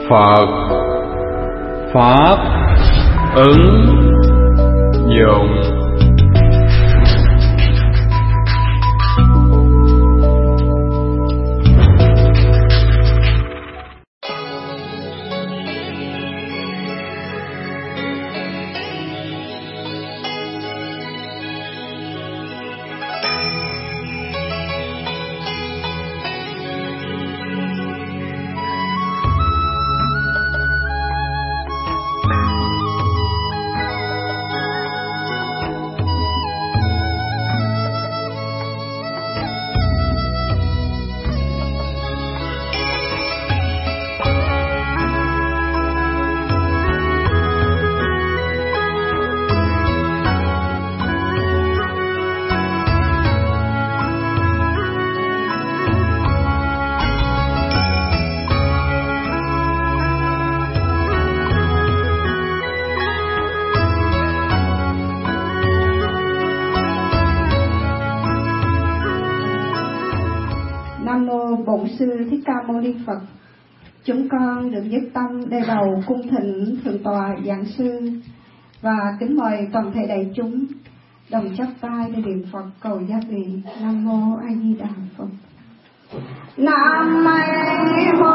Phật pháp ứng dụng. Bổn Sư Thích Ca Mâu Ni Phật. Chúng con được nhất tâm đề đầu cung thỉnh Thượng tọa Giảng Sư và kính mời toàn thể đại chúng đồng chắp tay để niệm Phật cầu gia vị. Nam mô A Di Đà Phật. Nam mô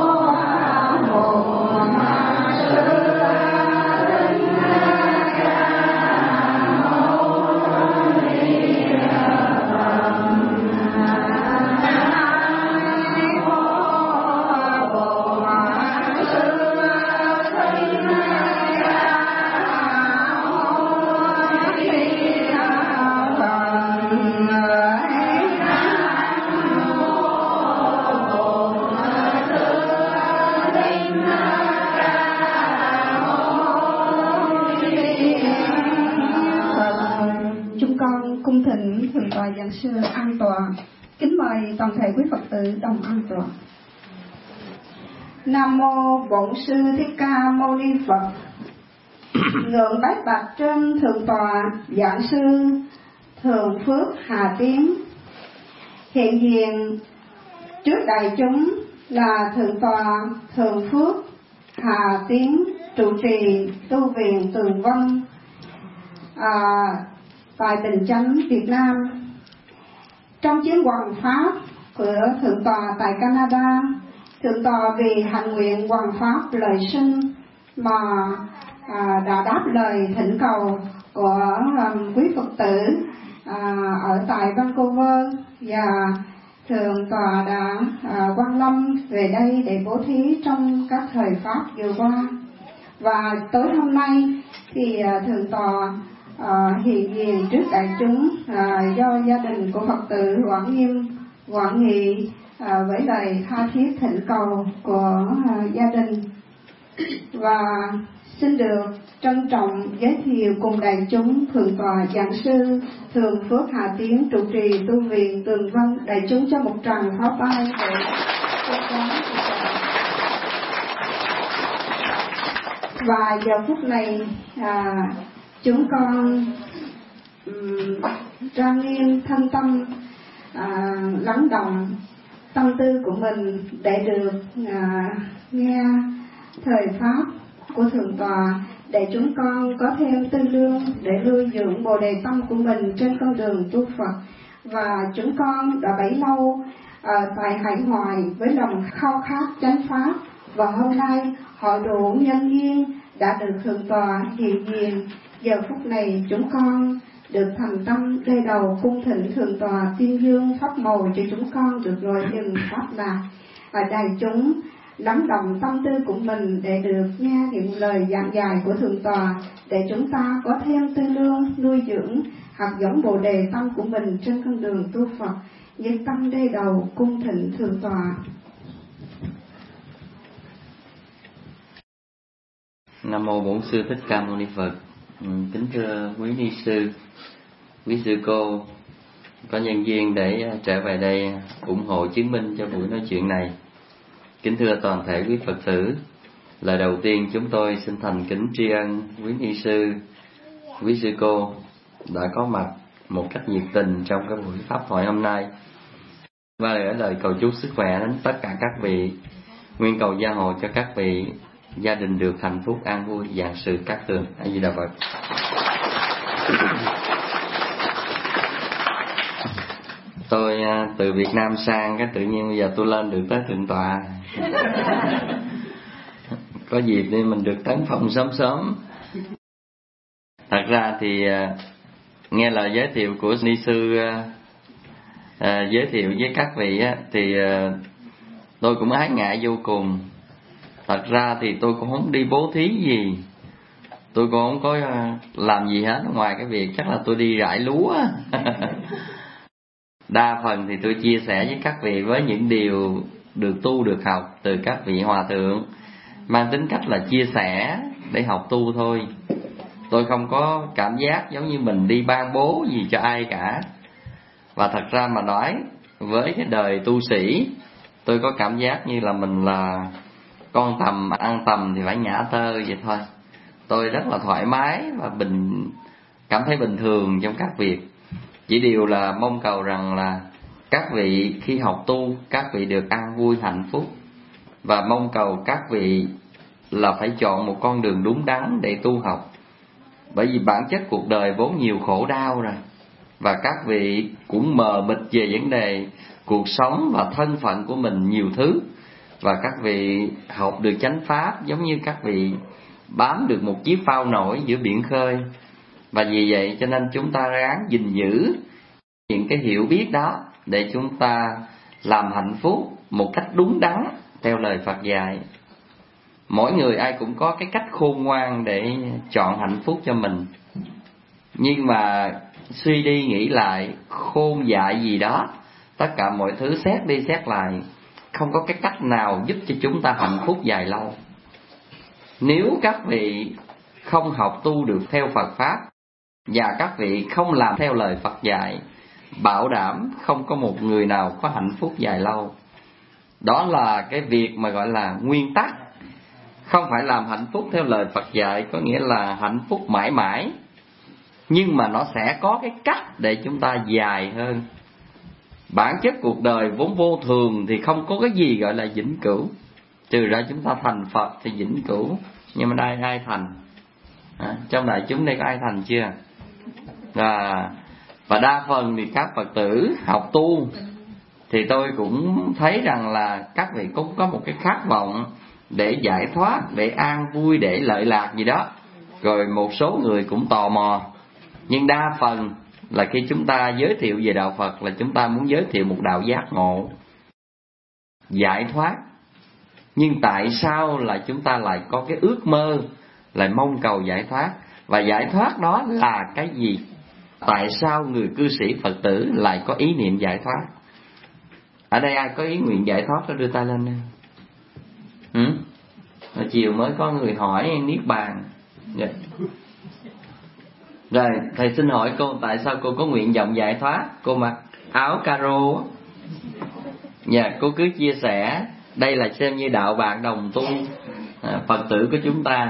Thượng tọa Giảng Sư an tọa. Kính mời toàn thể quý Phật tử đồng an tọa. Nam mô Bổn Sư Thích Ca Mâu Ni Phật. Ngưỡng bái bạch trên Thượng tọa Giảng Sư Thường Phước Hà Tiến. Hiện diện trước đại chúng là Thượng tọa Thường Phước Hà Tiến, trụ trì tu viện Tường Vân tại Bình Chánh, Việt Nam. Trong chuyến hoằng pháp của Thượng tọa tại Canada, Thượng tọa vì hạnh nguyện hoằng pháp lời sinh mà đã đáp lời thỉnh cầu của quý Phật tử ở tại Vancouver, và Thượng tọa đã quan lâm về đây để bố thí trong các thời pháp vừa qua. Và tối hôm nay thì Thượng tọa hiện diện trước đại chúng do gia đình của Phật tử Quảng Nghiêm, Quảng Nghị với lời tha thiết thỉnh cầu của gia đình. Và xin được trân trọng giới thiệu cùng đại chúng Thượng tọa Giảng Sư Thường Phước Hà Tiến, trụ trì tu viện Tường Vân. Đại chúng cho một tràng pháo tay để và giờ phút này chúng con trang nghiêm thân tâm lắng động tâm tư của mình để được nghe thời pháp của Thượng tọa, để chúng con có thêm tư lương để nuôi dưỡng bồ đề tâm của mình trên con đường tu Phật. Và chúng con đã bấy lâu tại hải ngoại với lòng khao khát chánh pháp, và hôm nay họ đủ nhân duyên đã được Thượng tọa hiện diện. Giờ phút này chúng con được thành tâm đê đầu cung thỉnh Thượng tọa tuyên dương pháp màu cho chúng con được ngồi dừng pháp lạc. Và đại chúng lắng động tâm tư của mình để được nghe những lời giảng dạy của Thượng tọa, để chúng ta có thêm tư lương nuôi dưỡng hạt giống bồ đề tâm của mình trên con đường tu Phật. Nhiệt tâm đê đầu cung thỉnh Thượng tọa. Nam mô Bổn Sư Thích Ca Mâu Ni Phật. Kính thưa quý ni sư, quý sư cô có nhân duyên để trở về đây ủng hộ chứng minh cho buổi nói chuyện này. Kính thưa toàn thể quý Phật tử, lời đầu tiên chúng tôi xin thành kính tri ân quý ni sư, quý sư cô đã có mặt một cách nhiệt tình trong cái buổi pháp thoại hôm nay, và gửi lời cầu chúc sức khỏe đến tất cả các vị Nguyện cầu gia hộ cho các vị gia đình được hạnh phúc an vui, vạn sự cát tường. A Di Đà Phật. Tôi từ Việt Nam sang, cái tự nhiên bây giờ tôi lên được tới thượng tọa. Có dịp nên mình được tấn phong sớm sớm. Thật ra thì nghe lời giới thiệu của ni sư giới thiệu với các vị thì tôi cũng ái ngại vô cùng. Thật ra thì tôi cũng không đi bố thí gì, tôi cũng không có làm gì hết ngoài cái việc chắc là tôi đi rải lúa. Đa phần thì tôi chia sẻ với các vị với những điều được tu được học từ các vị hòa thượng, mang tính cách là chia sẻ để học tu thôi. Tôi không có cảm giác giống như mình đi ban bố gì cho ai cả. Và thật ra mà nói, với cái đời tu sĩ, tôi có cảm giác như là mình là con tầm ăn tầm thì phải nhả tơ vậy thôi. Tôi rất là thoải mái và cảm thấy bình thường trong các việc. Chỉ điều là mong cầu rằng là các vị khi học tu, các vị được an vui hạnh phúc. Và mong cầu các vị là phải chọn một con đường đúng đắn để tu học. Bởi vì bản chất cuộc đời vốn nhiều khổ đau rồi. Và các vị cũng mờ mịt về vấn đề cuộc sống và thân phận của mình nhiều thứ. Và các vị học được chánh pháp giống như các vị bám được một chiếc phao nổi giữa biển khơi. Và vì vậy cho nên chúng ta ráng gìn giữ những cái hiểu biết đó để chúng ta làm hạnh phúc một cách đúng đắn theo lời Phật dạy. Mỗi người ai cũng có cái cách khôn ngoan để chọn hạnh phúc cho mình. Nhưng mà suy đi nghĩ lại, khôn dại gì đó, tất cả mọi thứ xét đi xét lại, không có cái cách nào giúp cho chúng ta hạnh phúc dài lâu. Nếu các vị không học tu được theo Phật Pháp, và các vị không làm theo lời Phật dạy, bảo đảm không có một người nào có hạnh phúc dài lâu. Đó là cái việc mà gọi là nguyên tắc. Không phải làm hạnh phúc theo lời Phật dạy có nghĩa là hạnh phúc mãi mãi, nhưng mà nó sẽ có cái cách để chúng ta dài hơn. Bản chất cuộc đời vốn vô thường thì không có cái gì gọi là vĩnh cửu, trừ ra chúng ta thành Phật thì vĩnh cửu. Nhưng mà đây ai thành? Trong đại chúng đây có ai thành chưa? Và đa phần thì các Phật tử học tu thì tôi cũng thấy rằng là các vị cũng có một cái khát vọng để giải thoát, để an vui, để lợi lạc gì đó. Rồi một số người cũng tò mò. Nhưng đa phần là khi chúng ta giới thiệu về đạo Phật là chúng ta muốn giới thiệu một đạo giác ngộ, giải thoát. Nhưng tại sao là chúng ta lại có cái ước mơ, lại mong cầu giải thoát? Và giải thoát đó là cái gì? Tại sao người cư sĩ Phật tử lại có ý niệm giải thoát? Ở đây ai có ý nguyện giải thoát đó đưa tay lên nè. Chiều mới có người hỏi Niết Bàn. Rồi thầy xin hỏi cô, tại sao cô có nguyện vọng giải thoát? Cô mặc áo caro. Cô cứ chia sẻ. Đây là xem như đạo bạn đồng tu Phật tử của chúng ta.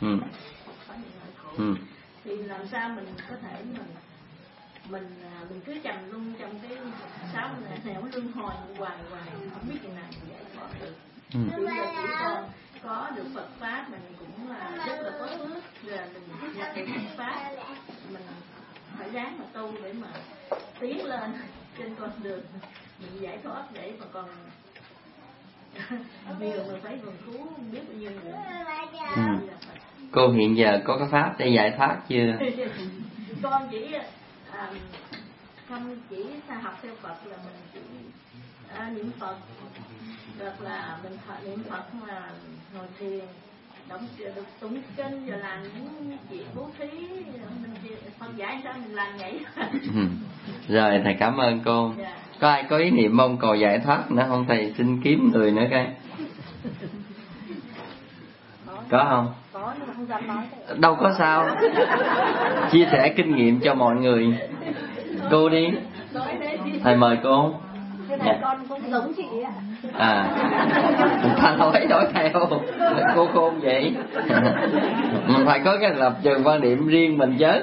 Thì làm sao mình có thể mình cứ trầm luân trong cái sáu nẻo luân hồi hoài không biết chừng nào mình giải thoát được. Bây giờ chỉ có được Phật pháp mình cũng là rất là có phước, rồi mình nhập được Phật pháp mình phải ráng mà tu để mà tiến lên trên con đường mình giải thoát, để mà còn bây giờ mình phải vườn thú không biết bao nhiêu người. Cô hiện giờ có cái pháp để giải thoát chưa? Con chỉ không chỉ học theo Phật là mình chỉ niệm Phật, được là mình niệm Phật mà ngồi thiền, được tụng kinh, rồi làm những chuyện bố thí, mình Phật dạy sao mình làm vậy. Rồi thầy cảm ơn cô. Có ai có ý niệm mong cầu giải thoát nữa không? Thầy xin kiếm người nữa coi. Có không? Có nhưng mà không dám nói. Đâu có sao. Chia sẻ kinh nghiệm cho mọi người. Cô đi. Thầy mời cô. Thầy con cũng giống chị ạ. Ta nói theo. Cô khôn vậy. Mình phải có cái lập trường quan điểm riêng mình chứ.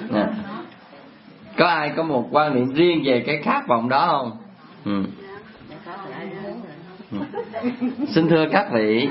Có ai có một quan điểm riêng về cái khát vọng đó không? Xin thưa các vị,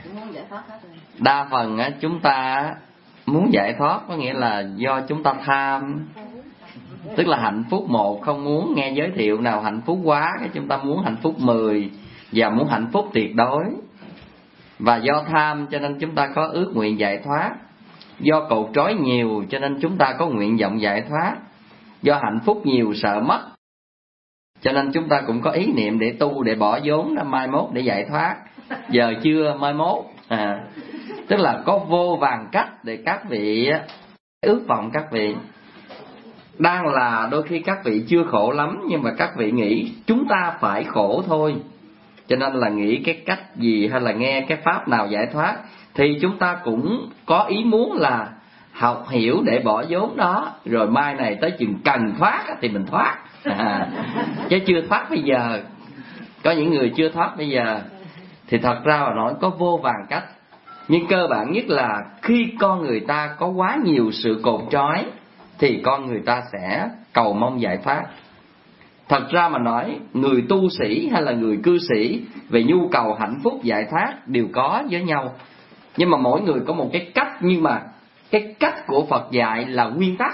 đa phần chúng ta muốn giải thoát có nghĩa là do chúng ta tham, tức là hạnh phúc 1 không muốn nghe giới thiệu nào hạnh phúc quá, cái chúng ta muốn hạnh phúc 10 và muốn hạnh phúc tuyệt đối. Và do tham cho nên chúng ta có ước nguyện giải thoát. Do cột trói nhiều cho nên chúng ta có nguyện vọng giải thoát. Do hạnh phúc nhiều sợ mất cho nên chúng ta cũng có ý niệm để tu, để bỏ vốn ra mai mốt để giải thoát. Giờ chưa mai mốt. Tức là có vô vàn cách để các vị ước vọng các vị. Đang là đôi khi các vị chưa khổ lắm, nhưng mà các vị nghĩ chúng ta phải khổ thôi, cho nên là nghĩ cái cách gì hay là nghe cái pháp nào giải thoát, thì chúng ta cũng có ý muốn là học hiểu để bỏ vốn đó, rồi mai này tới chừng cần thoát thì mình thoát. Chứ chưa thoát bây giờ. Có những người chưa thoát bây giờ. Thì thật ra mà nói có vô vàn cách. Nhưng cơ bản nhất là khi con người ta có quá nhiều sự cột trói thì con người ta sẽ cầu mong giải thoát. Thật ra mà nói, người tu sĩ hay là người cư sĩ về nhu cầu hạnh phúc giải thoát đều có với nhau. Nhưng mà mỗi người có một cái cách, nhưng mà cái cách của Phật dạy là nguyên tắc.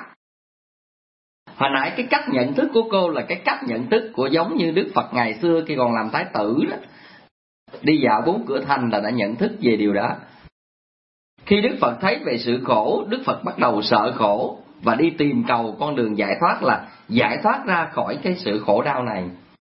Hồi nãy cái cách nhận thức của cô là cái cách nhận thức của giống như Đức Phật ngày xưa khi còn làm thái tử đó. Đi dạo 4 cửa thành là đã nhận thức về điều đó. Khi Đức Phật thấy về sự khổ, Đức Phật bắt đầu sợ khổ và đi tìm cầu con đường giải thoát, là giải thoát ra khỏi cái sự khổ đau này.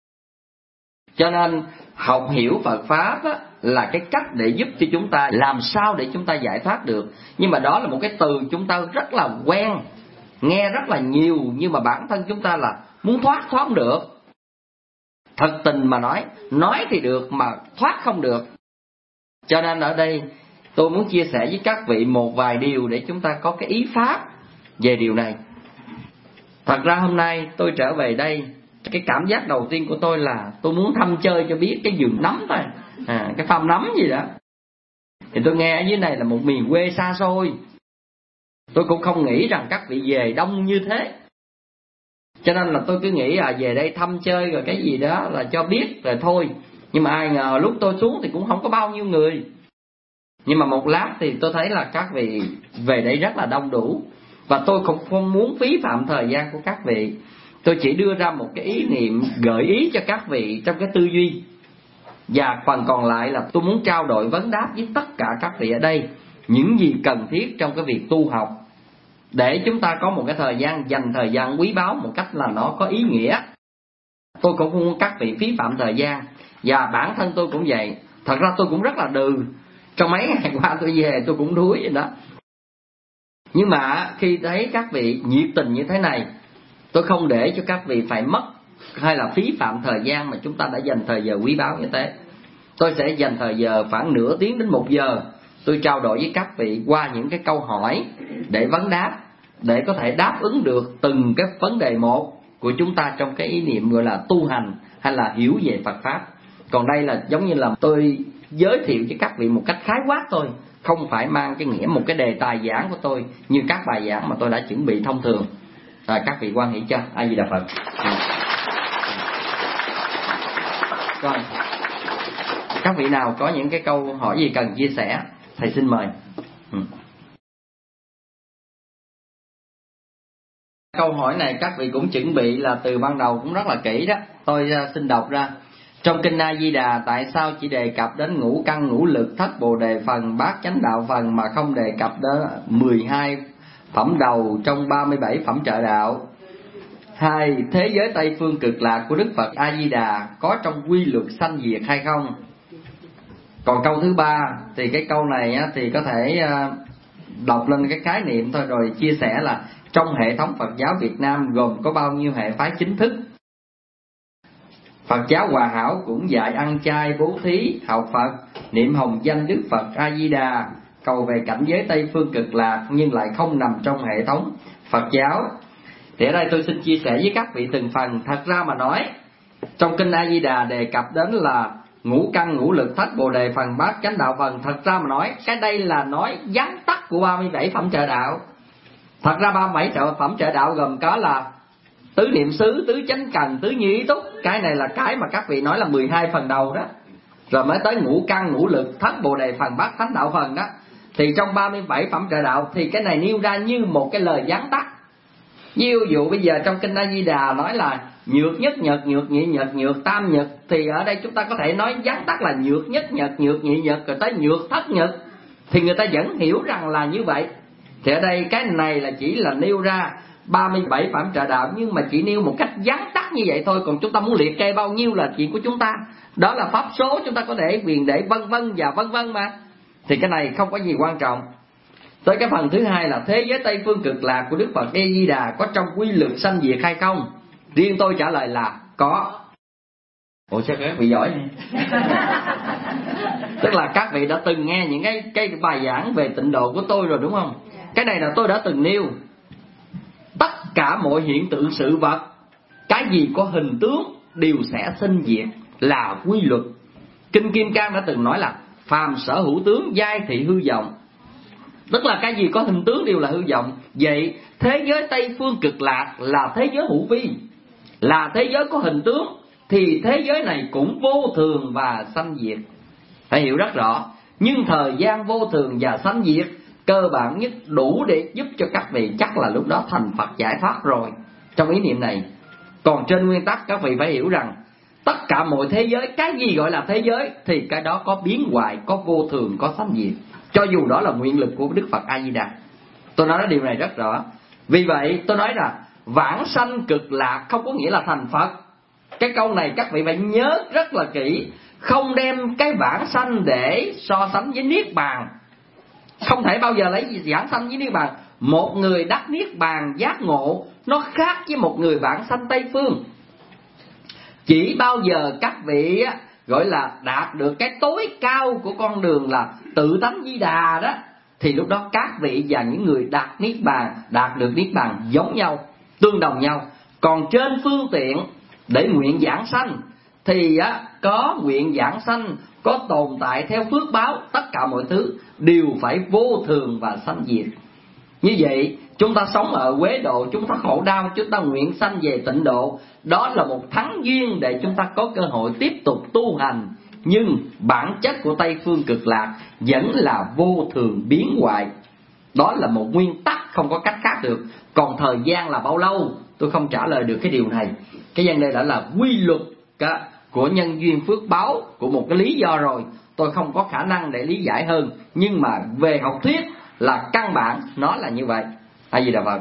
Cho nên học hiểu Phật Pháp á, là cái cách để giúp cho chúng ta làm sao để chúng ta giải thoát được. Nhưng mà đó là một cái từ chúng ta rất là quen, nghe rất là nhiều, nhưng mà bản thân chúng ta là muốn thoát không được. Thật tình mà nói thì được mà thoát không được. Cho nên ở đây tôi muốn chia sẻ với các vị một vài điều để chúng ta có cái ý pháp về điều này. Thật ra hôm nay tôi trở về đây, cái cảm giác đầu tiên của tôi là tôi muốn thăm chơi cho biết cái vườn nấm thôi, cái farm nấm gì đó. Thì tôi nghe ở dưới này là một miền quê xa xôi. Tôi cũng không nghĩ rằng các vị về đông như thế. Cho nên là tôi cứ nghĩ về đây thăm chơi rồi cái gì đó là cho biết rồi thôi. Nhưng mà ai ngờ lúc tôi xuống thì cũng không có bao nhiêu người. Nhưng mà một lát thì tôi thấy là các vị về đây rất là đông đủ. Và tôi cũng không muốn phí phạm thời gian của các vị. Tôi chỉ đưa ra một cái ý niệm gợi ý cho các vị trong cái tư duy. Và phần còn lại là tôi muốn trao đổi vấn đáp với tất cả các vị ở đây những gì cần thiết trong cái việc tu học, để chúng ta có một cái thời gian, dành thời gian quý báu một cách là nó có ý nghĩa. Tôi cũng không muốn các vị phí phạm thời gian. Và bản thân tôi cũng vậy. Thật ra tôi cũng rất là đừ. Trong mấy ngày qua tôi về tôi cũng đuối vậy đó. Nhưng mà khi thấy các vị nhiệt tình như thế này, tôi không để cho các vị phải mất hay là phí phạm thời gian mà chúng ta đã dành thời giờ quý báu như thế. Tôi sẽ dành thời giờ khoảng nửa tiếng đến 1 giờ. Tôi trao đổi với các vị qua những cái câu hỏi để vấn đáp, để có thể đáp ứng được từng cái vấn đề một của chúng ta trong cái ý niệm gọi là tu hành hay là hiểu về Phật Pháp. Còn đây là giống như là tôi giới thiệu với các vị một cách khái quát thôi, không phải mang cái nghĩa một cái đề tài giảng của tôi như các bài giảng mà tôi đã chuẩn bị thông thường. Các vị quan hỷ cho. A Di Đà Phật. Rồi, các vị nào có những cái câu hỏi gì cần chia sẻ, thầy xin mời. Câu hỏi này các vị cũng chuẩn bị là từ ban đầu cũng rất là kỹ đó. Tôi xin đọc ra. Trong kinh A Di Đà, tại sao chỉ đề cập đến ngũ căn ngũ lực thất bồ đề phần bát chánh đạo phần mà không đề cập đến 12 phẩm đầu trong 37 phẩm trợ đạo? 2. Thế giới Tây phương cực lạc của Đức Phật A Di Đà có trong quy luật sanh diệt hay không? Còn câu thứ 3 thì cái câu này thì có thể đọc lên cái khái niệm thôi rồi chia sẻ là trong hệ thống Phật giáo Việt Nam gồm có bao nhiêu hệ phái chính thức? Phật giáo Hòa Hảo cũng dạy ăn chay, bố thí, học Phật, niệm hồng danh Đức Phật A Di Đà, cầu về cảnh giới Tây phương cực lạc, nhưng lại không nằm trong hệ thống Phật giáo. Thì ở đây tôi xin chia sẻ với các vị từng phần. Thật ra mà nói, trong kinh A Di Đà đề cập đến là ngũ căn ngũ lực thất bồ đề phần bát chánh đạo phần. Thật ra mà nói, cái đây là nói vắn tắt của 37 phẩm trợ đạo. Thật ra 37 phẩm trợ đạo gồm có là tứ niệm xứ, tứ chánh cần, tứ như ý túc. Cái này là cái mà các vị nói là 12 phần đầu đó. rồi mới tới ngũ căn, ngũ lực, thất bồ đề phần, bát thánh đạo phần đó. Thì trong 37 phẩm trợ đạo thì cái này nêu ra như một cái lời vắn tắt. Ví dụ bây giờ trong kinh A Di Đà nói là nhược nhất nhật, nhược nhị nhật, nhược tam nhật, thì ở đây chúng ta có thể nói vắn tắt là nhược nhất nhật, nhược nhị nhật, rồi tới nhược thất nhật, thì người ta vẫn hiểu rằng là như vậy. Thì ở đây cái này là chỉ là nêu ra 37 phẩm trợ đạo, nhưng mà chỉ nêu một cách vắn tắt như vậy thôi. Còn chúng ta muốn liệt kê bao nhiêu là chuyện của chúng ta, đó là pháp số, chúng ta có thể quyền để vân vân và vân vân mà. Thì cái này không có gì quan trọng. Tới cái phần thứ hai là thế giới Tây Phương Cực Lạc của Đức Phật A Di Đà có trong quy luật sanh diệt hay không? Riêng tôi trả lời là có. Ủa sao các vị giỏi tức là các vị đã từng nghe những cái bài giảng về tịnh độ của tôi rồi đúng không? Cái này là tôi đã từng nêu. Tất cả mọi hiện tượng sự vật, cái gì có hình tướng đều sẽ sinh diệt, là quy luật. Kinh Kim Cang đã từng nói là phàm sở hữu tướng, giai thị hư vọng. Tức là cái gì có hình tướng đều là hư vọng. Vậy thế giới Tây Phương Cực Lạc là thế giới hữu vi, là thế giới có hình tướng, thì thế giới này cũng vô thường và sanh diệt. Phải hiểu rất rõ. Nhưng thời gian vô thường và sanh diệt cơ bản nhất đủ để giúp cho các vị chắc là lúc đó thành Phật giải thoát rồi, trong ý niệm này. Còn trên nguyên tắc các vị phải hiểu rằng tất cả mọi thế giới, cái gì gọi là thế giới thì cái đó có biến hoại, có vô thường, có sanh diệt, cho dù đó là nguyện lực của Đức Phật A Di Đà. Tôi nói điều này rất rõ. Vì vậy tôi nói là vãng sanh cực lạc không có nghĩa là thành Phật. Cái câu này các vị phải nhớ rất là kỹ. Không đem cái vãng sanh để so sánh với niết bàn. Không thể bao giờ lấy vãng sanh với niết bàn. Một người đắc niết bàn giác ngộ nó khác với một người vãng sanh Tây Phương. Chỉ bao giờ các vị gọi là đạt được cái tối cao của con đường là tự tánh Di Đà đó, thì lúc đó các vị và những người đạt niết bàn, đạt được niết bàn giống nhau, tương đồng nhau. Còn trên phương tiện để nguyện giảng sanh thì có nguyện giảng sanh, có tồn tại theo phước báo, tất cả mọi thứ đều phải vô thường và sanh diệt. Như vậy chúng ta sống ở Quế Độ, chúng ta khổ đau, chúng ta nguyện sanh về Tịnh Độ, đó là một thắng duyên để chúng ta có cơ hội tiếp tục tu hành. Nhưng bản chất của Tây Phương Cực Lạc vẫn là vô thường biến hoại. Đó là một nguyên tắc, không có cách khác được. Còn thời gian là bao lâu tôi không trả lời được cái điều này. Cái vấn đề đó là quy luật của nhân duyên phước báo, của một cái lý do rồi, tôi không có khả năng để lý giải hơn. Nhưng mà về học thuyết là căn bản nó là như vậy. A Di Đà Phật.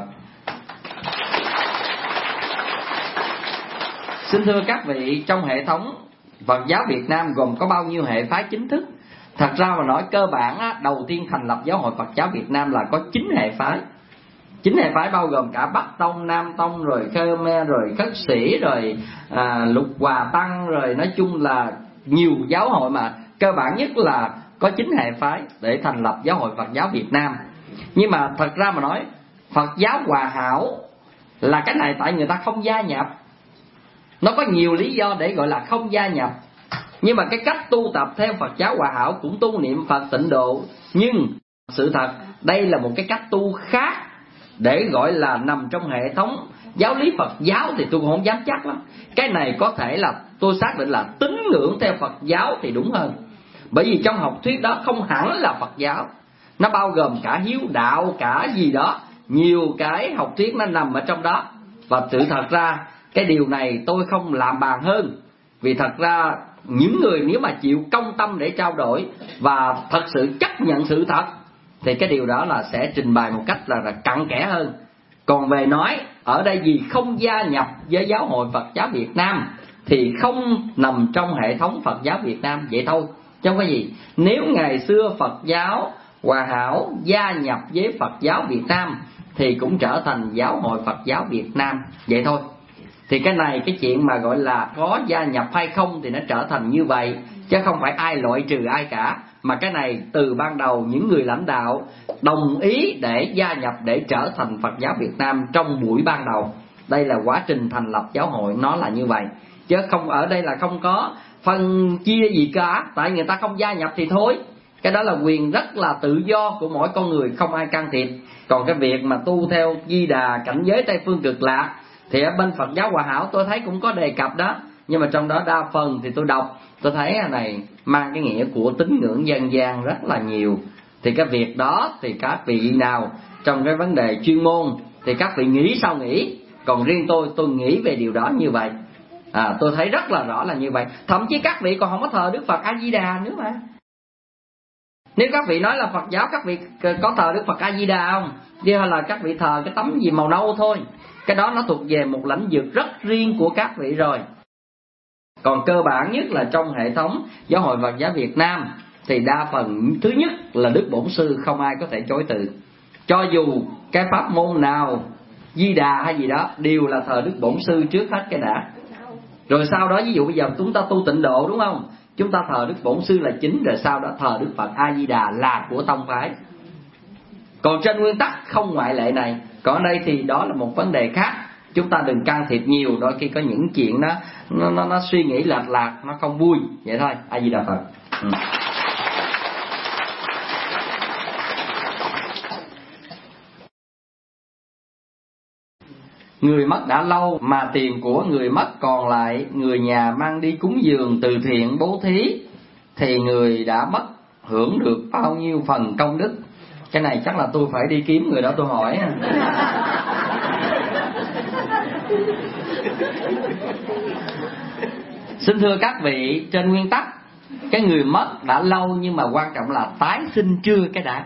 Xin thưa các vị, trong hệ thống Phật giáo Việt Nam gồm có bao nhiêu hệ phái chính thức? Thật ra mà nói cơ bản đầu tiên thành lập Giáo hội Phật giáo Việt Nam là có 9 hệ phái. 9 hệ phái bao gồm cả Bắc Tông, Nam Tông, rồi Khmer, rồi Khất Sĩ, rồi Lục Hòa Tăng, rồi nói chung là nhiều giáo hội, mà cơ bản nhất là có 9 hệ phái để thành lập Giáo hội Phật giáo Việt Nam. Nhưng mà thật ra mà nói Phật giáo Hòa Hảo là cái này tại người ta không gia nhập. Nó có nhiều lý do để gọi là không gia nhập. Nhưng mà cái cách tu tập theo Phật giáo Hòa Hảo cũng tu niệm Phật tịnh độ. Nhưng sự thật đây là một cái cách tu khác, để gọi là nằm trong hệ thống giáo lý Phật giáo thì tôi cũng không dám chắc lắm. Cái này có thể là tôi xác định là tín ngưỡng theo Phật giáo thì đúng hơn. Bởi vì trong học thuyết đó không hẳn là Phật giáo, nó bao gồm cả hiếu đạo, cả gì đó, nhiều cái học thuyết nó nằm ở trong đó. Và sự thật ra cái điều này tôi không làm bàn hơn. Vì thật ra những người nếu mà chịu công tâm để trao đổi và thật sự chấp nhận sự thật thì cái điều đó là sẽ trình bày một cách là cặn kẽ hơn. Còn về nói ở đây vì không gia nhập với Giáo hội Phật giáo Việt Nam thì không nằm trong hệ thống Phật giáo Việt Nam, vậy thôi, chứ không có gì. Nếu ngày xưa Phật giáo Hòa Hảo gia nhập với Phật giáo Việt Nam thì cũng trở thành Giáo hội Phật giáo Việt Nam, vậy thôi. Thì cái này, cái chuyện mà gọi là có gia nhập hay không thì nó trở thành như vậy, chứ không phải ai loại trừ ai cả. Mà cái này từ ban đầu những người lãnh đạo đồng ý để gia nhập, để trở thành Phật giáo Việt Nam trong buổi ban đầu. Đây là quá trình thành lập giáo hội, nó là như vậy. Chứ không ở đây là không có phân chia gì cả. Tại người ta không gia nhập thì thôi. Cái đó là quyền rất là tự do của mỗi con người, không ai can thiệp. Còn cái việc mà tu theo Di Đà cảnh giới Tây Phương Cực Lạc thì ở bên Phật giáo Hòa Hảo tôi thấy cũng có đề cập đó. nhưng mà trong đó đa phần thì tôi đọc tôi thấy này mang cái nghĩa của tín ngưỡng dân gian rất là nhiều. Thì cái việc đó thì các vị nào trong cái vấn đề chuyên môn thì các vị nghĩ sao nghĩ, còn riêng tôi nghĩ về điều đó như vậy. Tôi thấy rất là rõ là như vậy. Thậm chí các vị còn không có thờ Đức Phật A Di Đà nữa mà. Nếu các vị nói là Phật giáo, các vị có thờ Đức Phật A Di Đà không? Hay là các vị thờ cái tấm gì màu nâu thôi. Cái đó nó thuộc về một lãnh vực rất riêng của các vị rồi. Còn cơ bản nhất là trong hệ thống Giáo hội Phật giáo Việt Nam thì đa phần thứ nhất là Đức Bổn Sư không ai có thể chối từ. Cho dù cái pháp môn nào Di Đà hay gì đó đều là thờ Đức Bổn Sư trước hết cái đã. Rồi sau đó ví dụ bây giờ chúng ta tu tịnh độ đúng không? Chúng ta thờ Đức Bổn Sư là chính, rồi sau đó thờ Đức Phật A Di Đà là của tông phái. Còn trên nguyên tắc không ngoại lệ này. Còn ở đây thì đó là một vấn đề khác. Chúng ta đừng can thiệp nhiều, đôi khi có những chuyện nó suy nghĩ lệch lạc, nó không vui. Vậy thôi, A Di Đà Phật. Người mất đã lâu mà tiền của người mất còn lại, người nhà mang đi cúng dường từ thiện bố thí, thì người đã mất hưởng được bao nhiêu phần công đức? Cái này chắc là tôi phải đi kiếm người đó tôi hỏi. Xin thưa các vị, trên nguyên tắc cái người mất đã lâu, nhưng mà quan trọng là tái sinh chưa cái đã.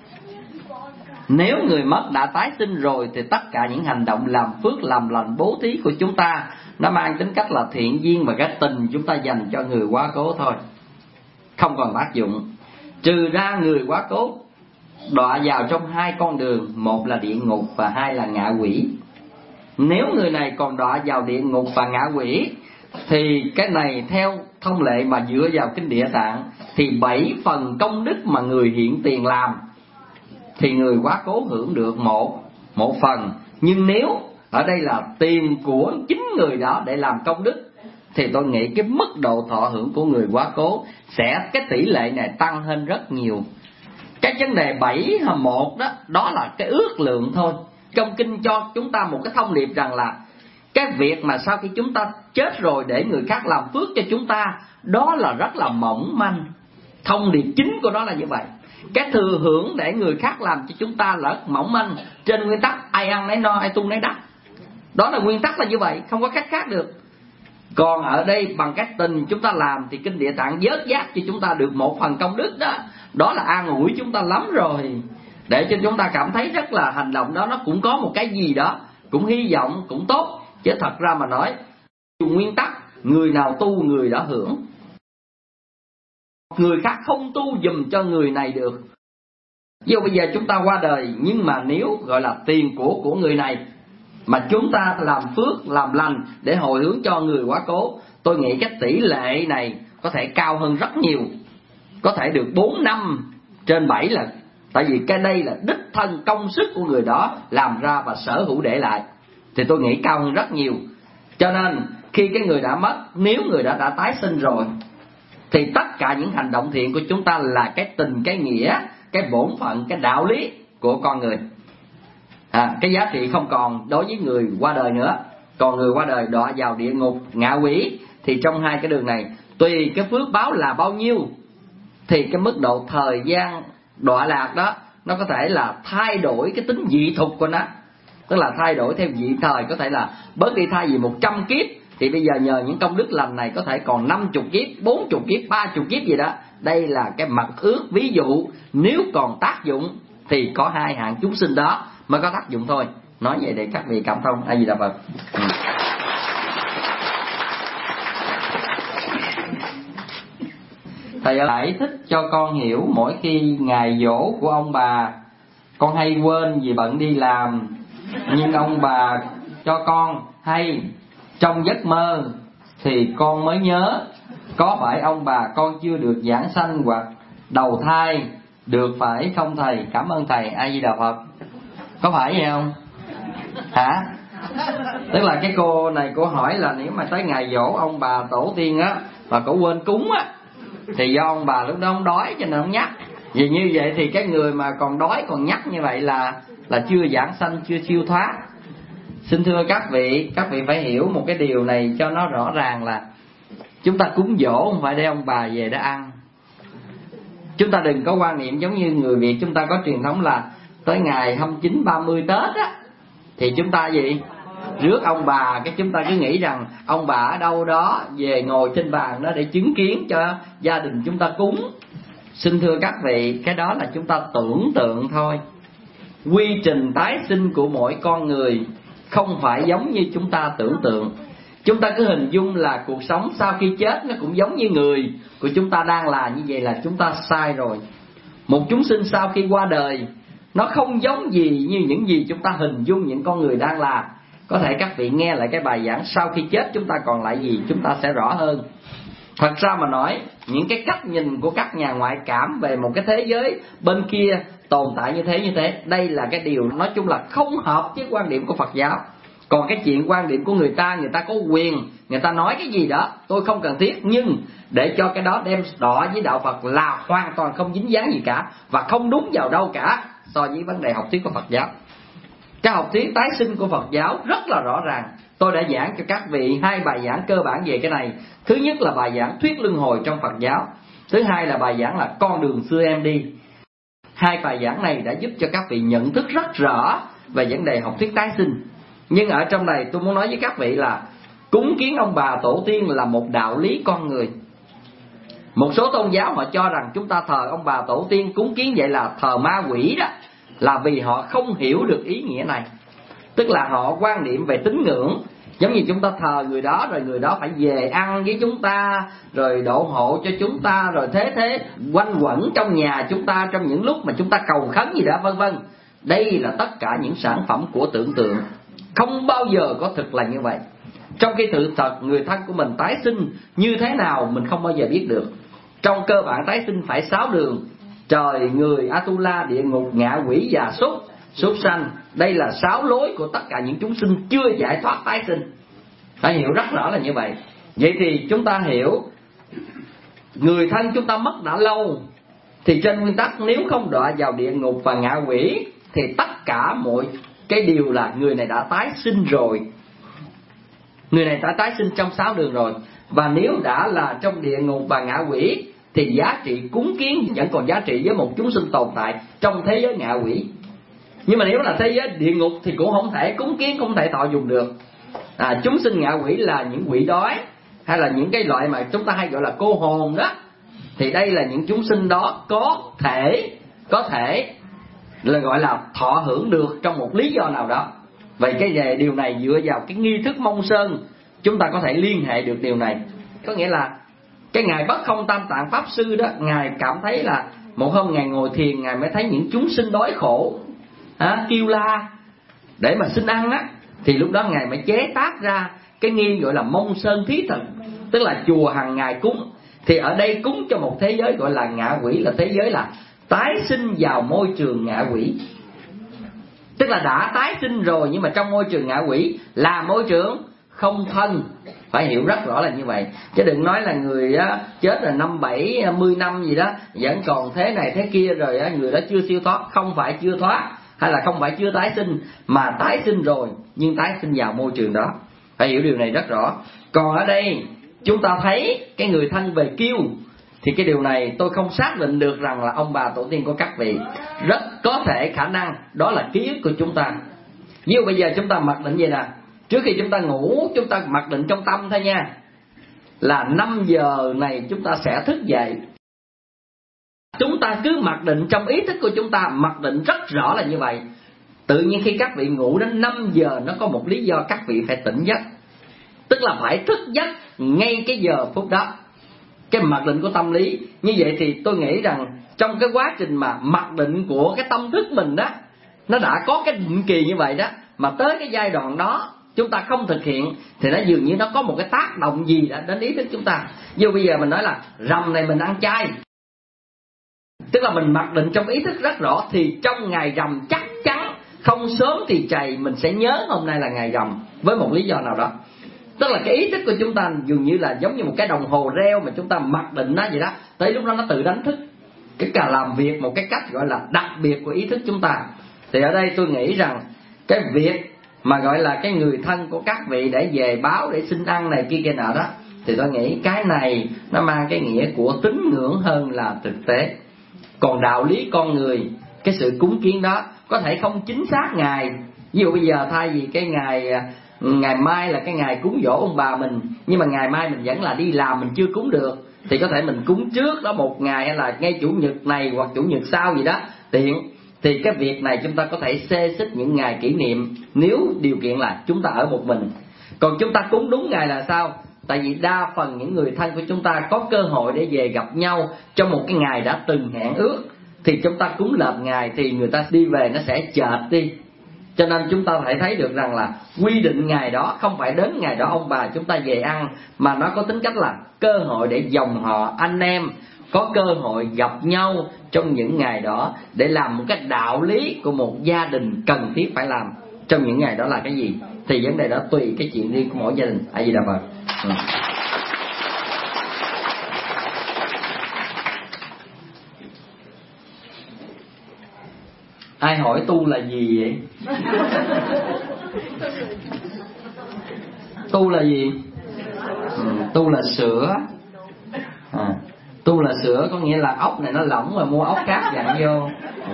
Nếu người mất đã tái sinh rồi thì tất cả những hành động làm phước, làm lành, bố thí của chúng ta nó mang tính cách là thiện duyên và cái tình chúng ta dành cho người quá cố thôi, không còn tác dụng. Trừ ra người quá cố đọa vào trong hai con đường, một là địa ngục và hai là ngạ quỷ. Nếu người này còn đọa vào địa ngục và ngạ quỷ thì cái này theo thông lệ mà dựa vào kinh Địa Tạng thì 7 phần công đức mà người hiện tiền làm thì người quá cố hưởng được một phần. Nhưng nếu ở đây là tiền của chính người đó để làm công đức thì tôi nghĩ cái mức độ thọ hưởng của người quá cố sẽ cái tỷ lệ này tăng hơn rất nhiều. Cái vấn đề 7 hay 1 đó là cái ước lượng thôi. Trong kinh cho chúng ta một cái thông điệp rằng là cái việc mà sau khi chúng ta chết rồi để người khác làm phước cho chúng ta, đó là rất là mỏng manh. Thông điệp chính của nó là như vậy. Cái thừa hưởng để người khác làm cho chúng ta là rất mỏng manh. Trên nguyên tắc ai ăn nấy no, ai tu nấy đắc. Đó là nguyên tắc là như vậy, không có cách khác được. Còn ở đây bằng cái tình chúng ta làm thì kinh Địa Tạng vớt vát cho chúng ta được 1 phần công đức đó. Đó là an ủi chúng ta lắm rồi, để cho chúng ta cảm thấy rất là hành động đó nó cũng có một cái gì đó, cũng hy vọng, cũng tốt. Chứ thật ra mà nói, dùng nguyên tắc người nào tu người đó hưởng, người khác không tu dùm cho người này được. Ví dụ bây giờ chúng ta qua đời, nhưng mà nếu gọi là tiền của người này mà chúng ta làm phước, làm lành để hồi hướng cho người quá cố, tôi nghĩ cái tỷ lệ này có thể cao hơn rất nhiều, có thể được 4/5/7 lần. Tại vì cái đây là đích thân công sức của người đó làm ra và sở hữu để lại, thì tôi nghĩ cao hơn rất nhiều. Cho nên khi cái người đã mất, nếu người đã tái sinh rồi thì tất cả những hành động thiện của chúng ta là cái tình, cái nghĩa, cái bổn phận, cái đạo lý của con người. Cái giá trị không còn đối với người qua đời nữa. Còn người qua đời đọa vào địa ngục, ngạ quỷ thì trong hai cái đường này tùy cái phước báo là bao nhiêu thì cái mức độ thời gian đọa lạc đó nó có thể là thay đổi cái tính dị thục của nó. Tức là thay đổi theo dị thời, có thể là bớt đi, thay vì 100 kiếp thì bây giờ nhờ những công đức lành này có thể còn 50 kiếp, 40 kiếp, 30 kiếp gì đó. Đây là cái mật ước ví dụ, nếu còn tác dụng thì có hai hạng chúng sinh đó mới có tác dụng thôi. Nói vậy để các vị cảm thông. A Di Đà Phật. Thầy giải thích cho con hiểu, mỗi khi ngày giỗ của ông bà, con hay quên vì bận đi làm, nhưng ông bà cho con hay trong giấc mơ thì con mới nhớ. Có phải ông bà con chưa được giảng sanh hoặc đầu thai được phải không thầy? Cảm ơn thầy. A Di Đà Phật. Có phải vậy không? Hả? Tức là cái cô này cô hỏi là nếu mà tới ngày giỗ ông bà tổ tiên á mà cổ quên cúng á thì do ông bà lúc đó không đói cho nên không nhắc. Vì như vậy thì cái người mà còn đói còn nhắc như vậy là chưa giảng sanh, chưa siêu thoát. Xin thưa các vị phải hiểu một cái điều này cho nó rõ ràng là Chúng ta cúng giỗ không phải để ông bà về để ăn. Chúng ta đừng có quan niệm giống như người Việt chúng ta có truyền thống là tới ngày 29, 30 Tết á thì chúng ta gì? Rước ông bà, cái chúng ta cứ nghĩ rằng ông bà ở đâu đó về ngồi trên bàn đó để chứng kiến cho gia đình chúng ta cúng. Xin thưa các vị, cái đó là chúng ta tưởng tượng thôi. Quy trình tái sinh của mỗi con người không phải giống như chúng ta tưởng tượng. Chúng ta cứ hình dung là cuộc sống sau khi chết nó cũng giống như người của chúng ta đang là như vậy là chúng ta sai rồi. Một chúng sinh sau khi qua đời nó không giống gì như những gì chúng ta hình dung những con người đang là. Có thể các vị nghe lại cái bài giảng sau khi chết chúng ta còn lại gì chúng ta sẽ rõ hơn. Thật ra mà nói, những cái cách nhìn của các nhà ngoại cảm về một cái thế giới bên kia tồn tại như thế, đây là cái điều nói chung là không hợp với quan điểm của Phật giáo. Còn cái chuyện quan điểm của người ta có quyền, người ta nói cái gì đó tôi không cần thiết, nhưng để cho cái đó đem đọ với đạo Phật là hoàn toàn không dính dáng gì cả và không đúng vào đâu cả so với vấn đề học thuyết của Phật giáo. Cái học thuyết tái sinh của Phật giáo rất là rõ ràng. Tôi đã giảng cho các vị 2 bài giảng cơ bản về cái này. Thứ nhất là bài giảng thuyết luân hồi trong Phật giáo. Thứ hai là bài giảng là con đường xưa em đi. 2 bài giảng này đã giúp cho các vị nhận thức rất rõ về vấn đề học thuyết tái sinh. Nhưng ở trong này tôi muốn nói với các vị là cúng kiến ông bà tổ tiên là một đạo lý con người. Một số tôn giáo họ cho rằng chúng ta thờ ông bà tổ tiên cúng kiến vậy là thờ ma quỷ đó, là vì họ không hiểu được ý nghĩa này. Tức là họ quan niệm về tín ngưỡng, giống như chúng ta thờ người đó rồi người đó phải về ăn với chúng ta, rồi độ hộ cho chúng ta, rồi thế quanh quẩn trong nhà chúng ta trong những lúc mà chúng ta cầu khấn gì đó vân vân. Đây là tất cả những sản phẩm của tưởng tượng, không bao giờ có thực là như vậy. Trong khi sự thật người thân của mình tái sinh như thế nào mình không bao giờ biết được. Trong cơ bản tái sinh phải 6 đường: trời, người, Atula, địa ngục, ngạ quỷ và súc sanh. Đây là 6 lối của tất cả những chúng sinh chưa giải thoát tái sinh. Phải hiểu rất rõ là như vậy. Vậy thì chúng ta hiểu người thân chúng ta mất đã lâu, thì trên nguyên tắc nếu không đọa vào địa ngục và ngạ quỷ thì tất cả mọi cái điều là người này đã tái sinh rồi. Người này đã tái sinh trong 6 đường rồi. Và nếu đã là trong địa ngục và ngạ quỷ thì giá trị cúng kiến vẫn còn giá trị với một chúng sinh tồn tại trong thế giới ngạ quỷ. Nhưng mà nếu là thế giới địa ngục thì cũng không thể cúng kiến, không thể thọ dùng được. Chúng sinh ngạ quỷ là những quỷ đói, hay là những cái loại mà chúng ta hay gọi là cô hồn đó. Thì đây là những chúng sinh đó có thể là gọi là thọ hưởng được trong một lý do nào đó. Vậy cái điều này dựa vào cái nghi thức mông sơn chúng ta có thể liên hệ được điều này. Có nghĩa là cái ngài Bất Không Tam Tạng Pháp Sư đó, ngài cảm thấy là một hôm ngài ngồi thiền, ngài mới thấy những chúng sinh đói khổ kêu la để mà xin ăn á, thì lúc đó ngài mới chế tác ra cái nghi gọi là mông sơn thí thực, tức là chùa hàng ngày cúng. Thì ở đây cúng cho một thế giới gọi là ngạ quỷ, là thế giới là tái sinh vào môi trường ngạ quỷ. Tức là đã tái sinh rồi, nhưng mà trong môi trường ngạ quỷ là môi trường không thân. Phải hiểu rất rõ là như vậy. Chứ đừng nói là người chết là 5-70 năm gì đó vẫn còn thế này thế kia rồi người đó chưa siêu thoát. Không phải chưa thoát, hay là không phải chưa tái sinh, mà tái sinh rồi nhưng tái sinh vào môi trường đó. Phải hiểu điều này rất rõ. Còn ở đây chúng ta thấy cái người thân về kêu, thì cái điều này tôi không xác định được rằng là ông bà tổ tiên của các vị. Rất có thể khả năng đó là ký ức của chúng ta. Như bây giờ chúng ta mặc định vậy nè, trước khi chúng ta ngủ chúng ta mặc định trong tâm thôi nha, là 5 giờ này chúng ta sẽ thức dậy. Chúng ta cứ mặc định trong ý thức của chúng ta, mặc định rất rõ là như vậy. Tự nhiên khi các vị ngủ đến 5 giờ, nó có một lý do các vị phải tỉnh giấc, tức là phải thức giấc ngay cái giờ phút đó. Cái mặc định của tâm lý như vậy thì tôi nghĩ rằng trong cái quá trình mà mặc định của cái tâm thức mình đó, nó đã có cái định kỳ như vậy đó, mà tới cái giai đoạn đó chúng ta không thực hiện thì nó dường như nó có một cái tác động gì đã đến ý thức chúng ta. Dù bây giờ mình nói là rằm này mình ăn chay, tức là mình mặc định trong ý thức rất rõ, thì trong ngày rằm chắc chắn không sớm thì chày mình sẽ nhớ hôm nay là ngày rằm với một lý do nào đó. Tức là cái ý thức của chúng ta dường như là giống như một cái đồng hồ reo mà chúng ta mặc định nó vậy đó, tới lúc đó nó tự đánh thức. Cái cả làm việc một cái cách gọi là đặc biệt của ý thức chúng ta. Thì ở đây tôi nghĩ rằng cái việc mà gọi là cái người thân của các vị để về báo để xin ăn này kia nọ đó, thì tôi nghĩ cái này nó mang cái nghĩa của tín ngưỡng hơn là thực tế. Còn đạo lý con người, cái sự cúng kiến đó có thể không chính xác ngày. Ví dụ bây giờ thay vì cái ngày mai là cái ngày cúng dỗ ông bà mình, nhưng mà ngày mai mình vẫn là đi làm, mình chưa cúng được, thì có thể mình cúng trước đó một ngày, hay là ngay chủ nhật này hoặc chủ nhật sau gì đó tiện. Thì cái việc này chúng ta có thể xê xích những ngày kỷ niệm, nếu điều kiện là chúng ta ở một mình. Còn chúng ta cúng đúng ngày là sao? Tại vì đa phần những người thân của chúng ta có cơ hội để về gặp nhau trong một cái ngày đã từng hẹn ước, thì chúng ta cúng lệch ngày thì người ta đi về nó sẽ chệch đi. Cho nên chúng ta phải thấy được rằng là quy định ngày đó không phải đến ngày đó ông bà chúng ta về ăn, mà nó có tính cách là cơ hội để dòng họ anh em có cơ hội gặp nhau trong những ngày đó, để làm một cái đạo lý của một gia đình cần thiết phải làm trong những ngày đó là cái gì. Thì vấn đề đó tùy cái chuyện riêng của mỗi gia đình. A Di Đà Phật. Ai hỏi tu là gì vậy? Tu là gì? Tu là sữa. Tu là sữa có nghĩa là ốc này nó lỏng rồi mua ốc khác dặn vô.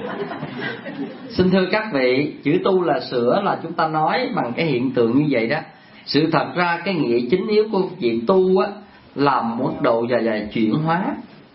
Xin thưa các vị, chữ tu là sữa là chúng ta nói bằng cái hiện tượng như vậy đó. Sự thật ra cái nghĩa chính yếu của việc tu á là một độ dài chuyển hóa.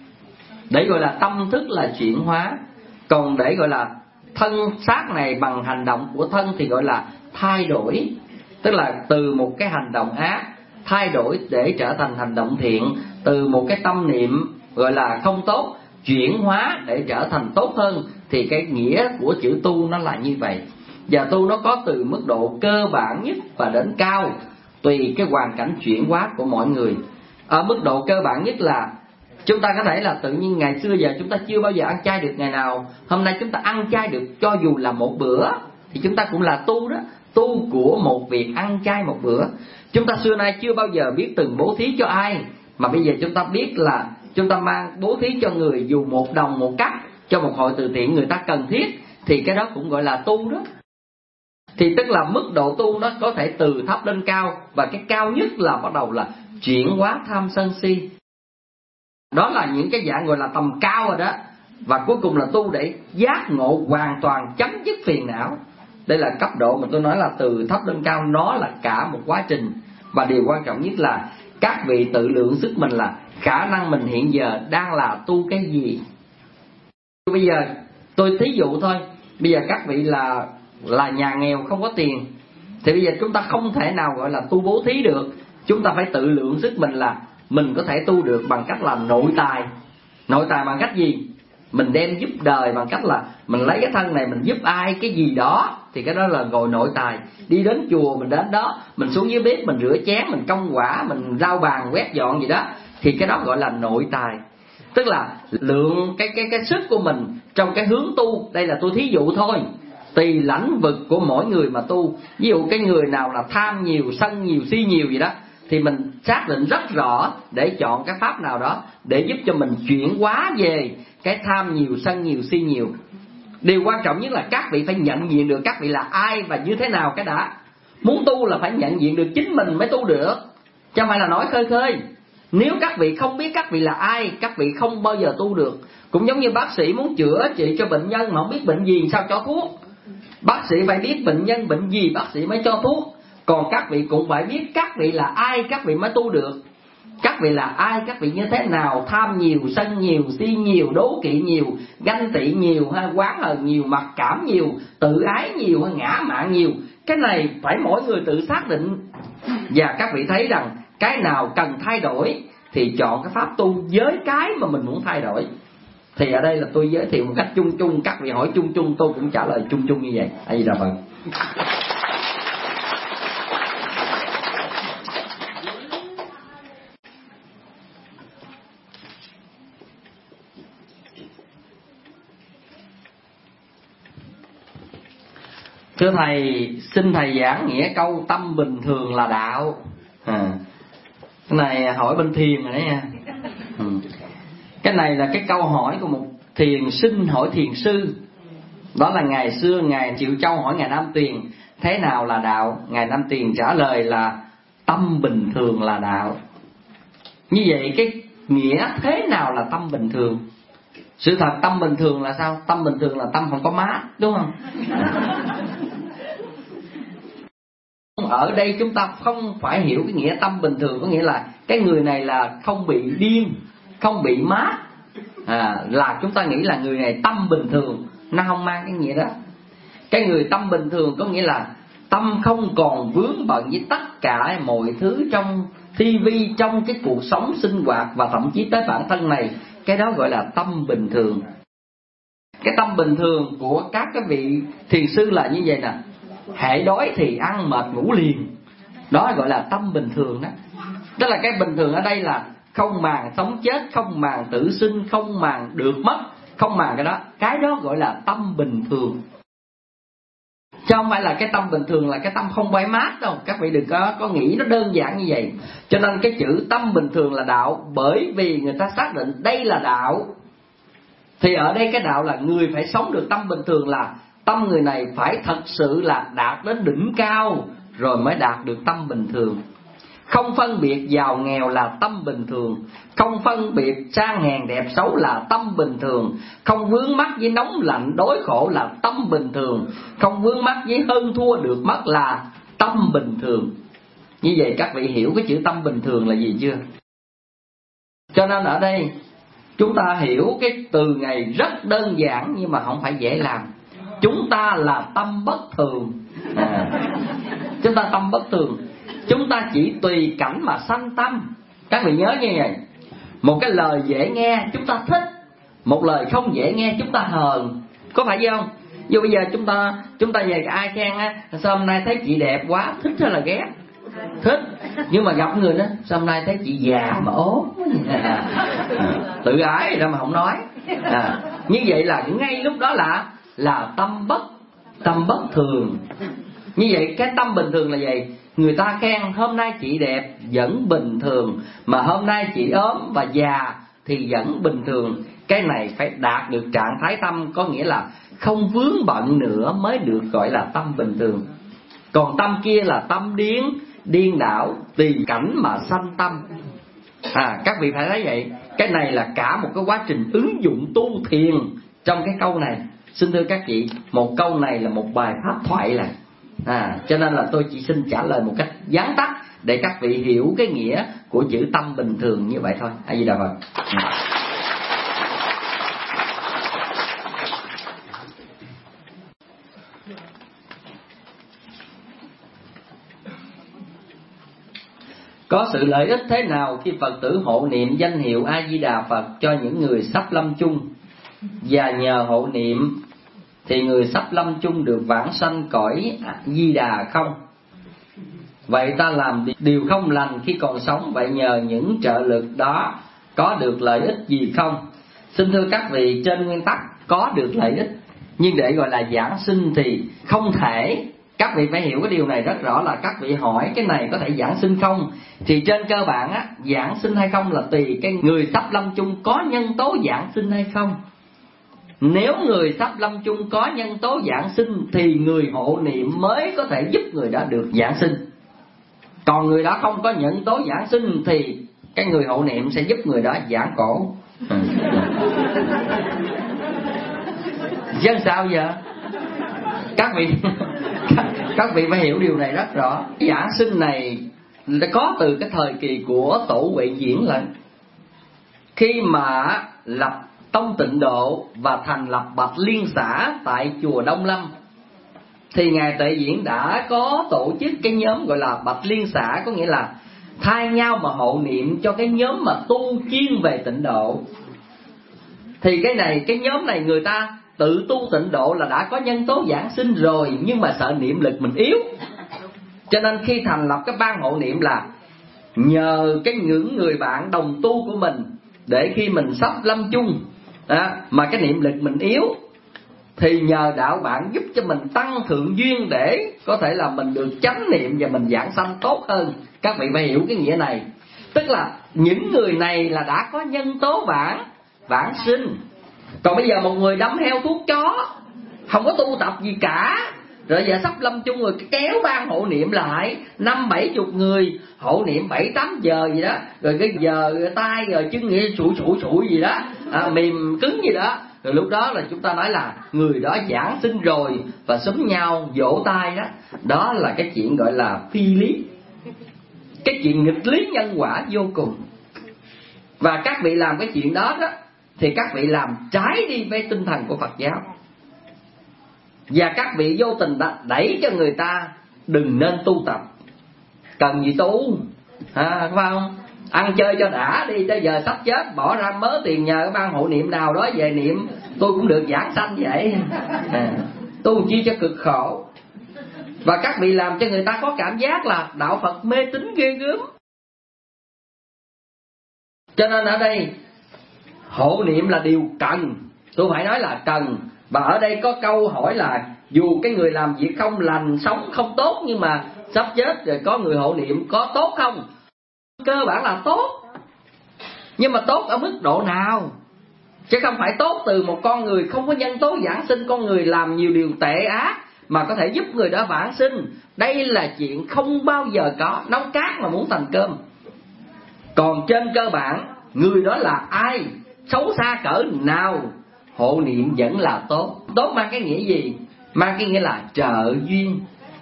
Để gọi là tâm thức là chuyển hóa. Còn để gọi là thân xác này bằng hành động của thân thì gọi là thay đổi. Tức là từ một cái hành động ác thay đổi để trở thành hành động thiện, từ một cái tâm niệm gọi là không tốt chuyển hóa để trở thành tốt hơn. Thì cái nghĩa của chữ tu nó là như vậy. Và tu nó có từ mức độ cơ bản nhất và đến cao, tùy cái hoàn cảnh chuyển hóa của mỗi người. Ở mức độ cơ bản nhất là chúng ta có thể là tự nhiên ngày xưa giờ chúng ta chưa bao giờ ăn chay được ngày nào, hôm nay chúng ta ăn chay được cho dù là một bữa, thì chúng ta cũng là tu đó. Tu của một việc ăn chay một bữa. Chúng ta xưa nay chưa bao giờ biết từng bố thí cho ai, mà bây giờ chúng ta biết là chúng ta mang bố thí cho người dù một đồng một cắc cho một hội từ thiện người ta cần thiết, thì cái đó cũng gọi là tu đó. Thì tức là mức độ tu nó có thể từ thấp lên cao, và cái cao nhất là bắt đầu là chuyển hóa tham sân si. Đó là những cái dạng gọi là tầm cao rồi đó. Và cuối cùng là tu để giác ngộ hoàn toàn, chấm dứt phiền não. Đây là cấp độ mà tôi nói là từ thấp lên cao, nó là cả một quá trình. Và điều quan trọng nhất là các vị tự lượng sức mình là khả năng mình hiện giờ đang là tu cái gì. Bây giờ tôi thí dụ thôi, bây giờ các vị là nhà nghèo không có tiền, thì bây giờ chúng ta không thể nào gọi là tu bố thí được. Chúng ta phải tự lượng sức mình là mình có thể tu được bằng cách là nội tài. Nội tài bằng cách gì? Mình đem giúp đời bằng cách là mình lấy cái thân này mình giúp ai cái gì đó, thì cái đó là gọi nội tài. Đi đến chùa mình đến đó, mình xuống dưới bếp mình rửa chén, mình công quả, mình rau bàn quét dọn gì đó, thì cái đó gọi là nội tài. Tức là lượng cái sức của mình trong cái hướng tu. Đây là tôi thí dụ thôi, tùy lãnh vực của mỗi người mà tu. Ví dụ cái người nào là tham nhiều, sân nhiều, si nhiều gì đó, thì mình xác định rất rõ để chọn cái pháp nào đó để giúp cho mình chuyển hóa về cái tham nhiều, sân nhiều, si nhiều. Điều quan trọng nhất là các vị phải nhận diện được các vị là ai và như thế nào cái đã. Muốn tu là phải nhận diện được chính mình mới tu được, chứ không phải là nói khơi khơi. Nếu các vị không biết các vị là ai, các vị không bao giờ tu được. Cũng giống như bác sĩ muốn chữa trị cho bệnh nhân mà không biết bệnh gì sao cho thuốc. Bác sĩ phải biết bệnh nhân bệnh gì bác sĩ mới cho thuốc. Còn các vị cũng phải biết các vị là ai các vị mới tu được. Các vị là ai, các vị như thế nào, tham nhiều, sân nhiều, si nhiều, đố kỵ nhiều, ganh tị nhiều, hay oán hờn nhiều, mặc cảm nhiều, tự ái nhiều, hay ngã mạn nhiều. Cái này phải mỗi người tự xác định. Và các vị thấy rằng cái nào cần thay đổi thì chọn cái pháp tu với cái mà mình muốn thay đổi. Thì ở đây là tôi giới thiệu một cách chung chung, các vị hỏi chung chung tôi cũng trả lời chung chung như vậy. A Di Đà Phật. Thưa thầy, xin thầy giảng nghĩa câu tâm bình thường là đạo. Cái này hỏi bên thiền rồi đấy nha. Cái này là cái câu hỏi của một thiền sinh hỏi thiền sư. Đó là ngày xưa Ngài Triệu Châu hỏi Ngài Nam Tuyền thế nào là đạo. Ngài Nam Tuyền trả lời là tâm bình thường là đạo. Như vậy cái nghĩa thế nào là tâm bình thường? Sự thật tâm bình thường là sao? Tâm bình thường là tâm không có mát, đúng không? Ở đây chúng ta không phải hiểu cái nghĩa tâm bình thường, có nghĩa là cái người này là không bị điên, không bị mát, là chúng ta nghĩ là người này tâm bình thường. Nó không mang cái nghĩa đó. Cái người tâm bình thường có nghĩa là tâm không còn vướng bận với tất cả mọi thứ trong tivi, trong cái cuộc sống sinh hoạt và thậm chí tới bản thân này. Cái đó gọi là tâm bình thường. Cái tâm bình thường của các cái vị thiền sư là như vậy nè: hễ đói thì ăn, mệt ngủ liền. Đó gọi là tâm bình thường đó. Đó là cái bình thường ở đây là không màng sống chết, không màng tử sinh, không màng được mất, không màng cái đó. Cái đó gọi là tâm bình thường. Chứ không phải là cái tâm bình thường là cái tâm không bay mát đâu. Các vị đừng có nghĩ nó đơn giản như vậy. Cho nên cái chữ tâm bình thường là đạo. Bởi vì người ta xác định đây là đạo. Thì ở đây cái đạo là người phải sống được tâm bình thường, là tâm người này phải thật sự là đạt đến đỉnh cao rồi mới đạt được tâm bình thường. Không phân biệt giàu nghèo là tâm bình thường. Không phân biệt sang hèn đẹp xấu là tâm bình thường. Không vướng mắc với nóng lạnh đói khổ là tâm bình thường. Không vướng mắc với hơn thua được mất là tâm bình thường. Như vậy các vị hiểu cái chữ tâm bình thường là gì chưa? Cho nên ở đây chúng ta hiểu cái từ này rất đơn giản nhưng mà không phải dễ làm. Chúng ta là tâm bất thường. Chúng ta tâm bất thường. Chúng ta chỉ tùy cảnh mà sanh tâm. Các vị nhớ như vậy. Một cái lời dễ nghe chúng ta thích, một lời không dễ nghe chúng ta hờn. Có phải vậy không? Dù bây giờ chúng ta về ai khen á: sao hôm nay thấy chị đẹp quá, thích hay là ghét? Thích. Nhưng mà gặp người đó: sao hôm nay thấy chị già mà ốm. Tự ái rồi mà không nói. Như vậy là ngay lúc đó là tâm bất thường. Như vậy cái tâm bình thường là vậy. Người ta khen hôm nay chị đẹp vẫn bình thường, mà hôm nay chị ốm và già thì vẫn bình thường. Cái này phải đạt được trạng thái tâm, có nghĩa là không vướng bận nữa mới được gọi là tâm bình thường. Còn tâm kia là tâm điên đảo, tùy cảnh mà sanh tâm. Các vị phải thấy vậy. Cái này là cả một cái quá trình ứng dụng tu thiền trong cái câu này. Xin thưa các chị, một câu này là một bài pháp thoại là. Cho nên là tôi chỉ xin trả lời một cách gián tắt để các vị hiểu cái nghĩa của chữ tâm bình thường như vậy thôi. A Di Đà Phật. Có sự lợi ích thế nào khi Phật tử hộ niệm danh hiệu A Di Đà Phật cho những người sắp lâm chung, và nhờ hộ niệm thì người sắp lâm chung được vãng sanh cõi Di Đà không? Vậy ta làm điều không lành khi còn sống, vậy nhờ những trợ lực đó có được lợi ích gì không? Xin thưa các vị, trên nguyên tắc có được lợi ích, nhưng để gọi là giảng sinh thì không thể. Các vị phải hiểu cái điều này rất rõ, là các vị hỏi cái này có thể giảng sinh không? Thì trên cơ bản á, giảng sinh hay không là tùy cái người sắp lâm chung có nhân tố giảng sinh hay không. Nếu người sắp lâm chung có nhân tố giảng sinh thì người hộ niệm mới có thể giúp người đó được giảng sinh. Còn người đó không có nhân tố giảng sinh thì cái người hộ niệm sẽ giúp người đó giảng cổ. Chứ sao giờ? Các vị phải hiểu điều này rất rõ. Giảng sinh này có từ cái thời kỳ của Tổ Huệ Diễn lên. Khi mà lập Tông Tịnh Độ và thành lập Bạch Liên xã tại chùa Đông Lâm, thì Ngài Tuệ Diễn đã có tổ chức cái nhóm gọi là Bạch Liên xã, có nghĩa là thay nhau mà hộ niệm cho cái nhóm mà tu chuyên về tịnh độ. Thì cái nhóm này người ta tự tu tịnh độ là đã có nhân tố giảng sinh rồi, nhưng mà sợ niệm lực mình yếu, cho nên khi thành lập cái ban hộ niệm là nhờ những người bạn đồng tu của mình, để khi mình sắp lâm chung mà cái niệm lực mình yếu thì nhờ đạo bạn giúp cho mình tăng thượng duyên để có thể là mình được chánh niệm và mình giảng sanh tốt hơn. Các vị phải hiểu cái nghĩa này. Tức là những người này là đã có nhân tố vãng sinh. Còn bây giờ một người đấm heo thuốc chó, không có tu tập gì cả, Rồi giờ sắp lâm chung rồi kéo ban hộ niệm lại 50-70 người, hộ niệm 7-8 giờ gì đó, rồi cái giờ tay rồi chân nghĩa sụi gì đó, mềm cứng gì đó. Rồi lúc đó là chúng ta nói là người đó giảng sinh rồi và xúm nhau vỗ tay đó. Đó là cái chuyện gọi là phi lý, cái chuyện nghịch lý nhân quả vô cùng. Và các vị làm cái chuyện đó đó thì các vị làm trái đi với tinh thần của Phật giáo. Và các vị vô tình đã đẩy cho người ta đừng nên tu tập. Cần gì tu, phải không? Ăn chơi cho đã đi, tới giờ sắp chết bỏ ra mớ tiền nhờ cái ban hộ niệm nào đó về niệm, tôi cũng được giảng sanh vậy. Tu chi cho cực khổ. Và các vị làm cho người ta có cảm giác là đạo Phật mê tín ghê gớm. Cho nên ở đây hộ niệm là điều cần, tôi phải nói là cần. Và ở đây có câu hỏi là dù cái người làm việc không lành, sống không tốt, nhưng mà sắp chết rồi có người hộ niệm có tốt không? Cơ bản là tốt, nhưng mà tốt ở mức độ nào? Chứ không phải tốt từ một con người không có nhân tố giảng sinh, con người làm nhiều điều tệ ác mà có thể giúp người đó vãng sinh. Đây là chuyện không bao giờ có, nấu cát mà muốn thành cơm. Còn trên cơ bản, người đó là ai, xấu xa cỡ nào, hộ niệm vẫn là tốt. Tốt mang cái nghĩa gì? Mang cái nghĩa là trợ duyên.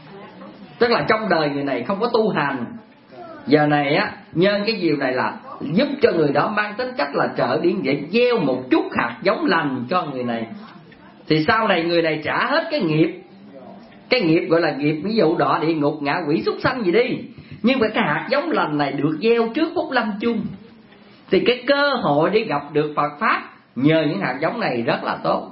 Tức là trong đời người này không có tu hành, giờ này á, nhân cái điều này là giúp cho người đó mang tính cách là trợ điển, để gieo một chút hạt giống lành cho người này. Thì sau này người này trả hết cái nghiệp. Cái nghiệp gọi là nghiệp, ví dụ đọa địa ngục, ngạ quỷ, súc sanh gì đi. Nhưng mà cái hạt giống lành này được gieo trước phút lâm chung, thì cái cơ hội để gặp được Phật Pháp nhờ những hạt giống này rất là tốt.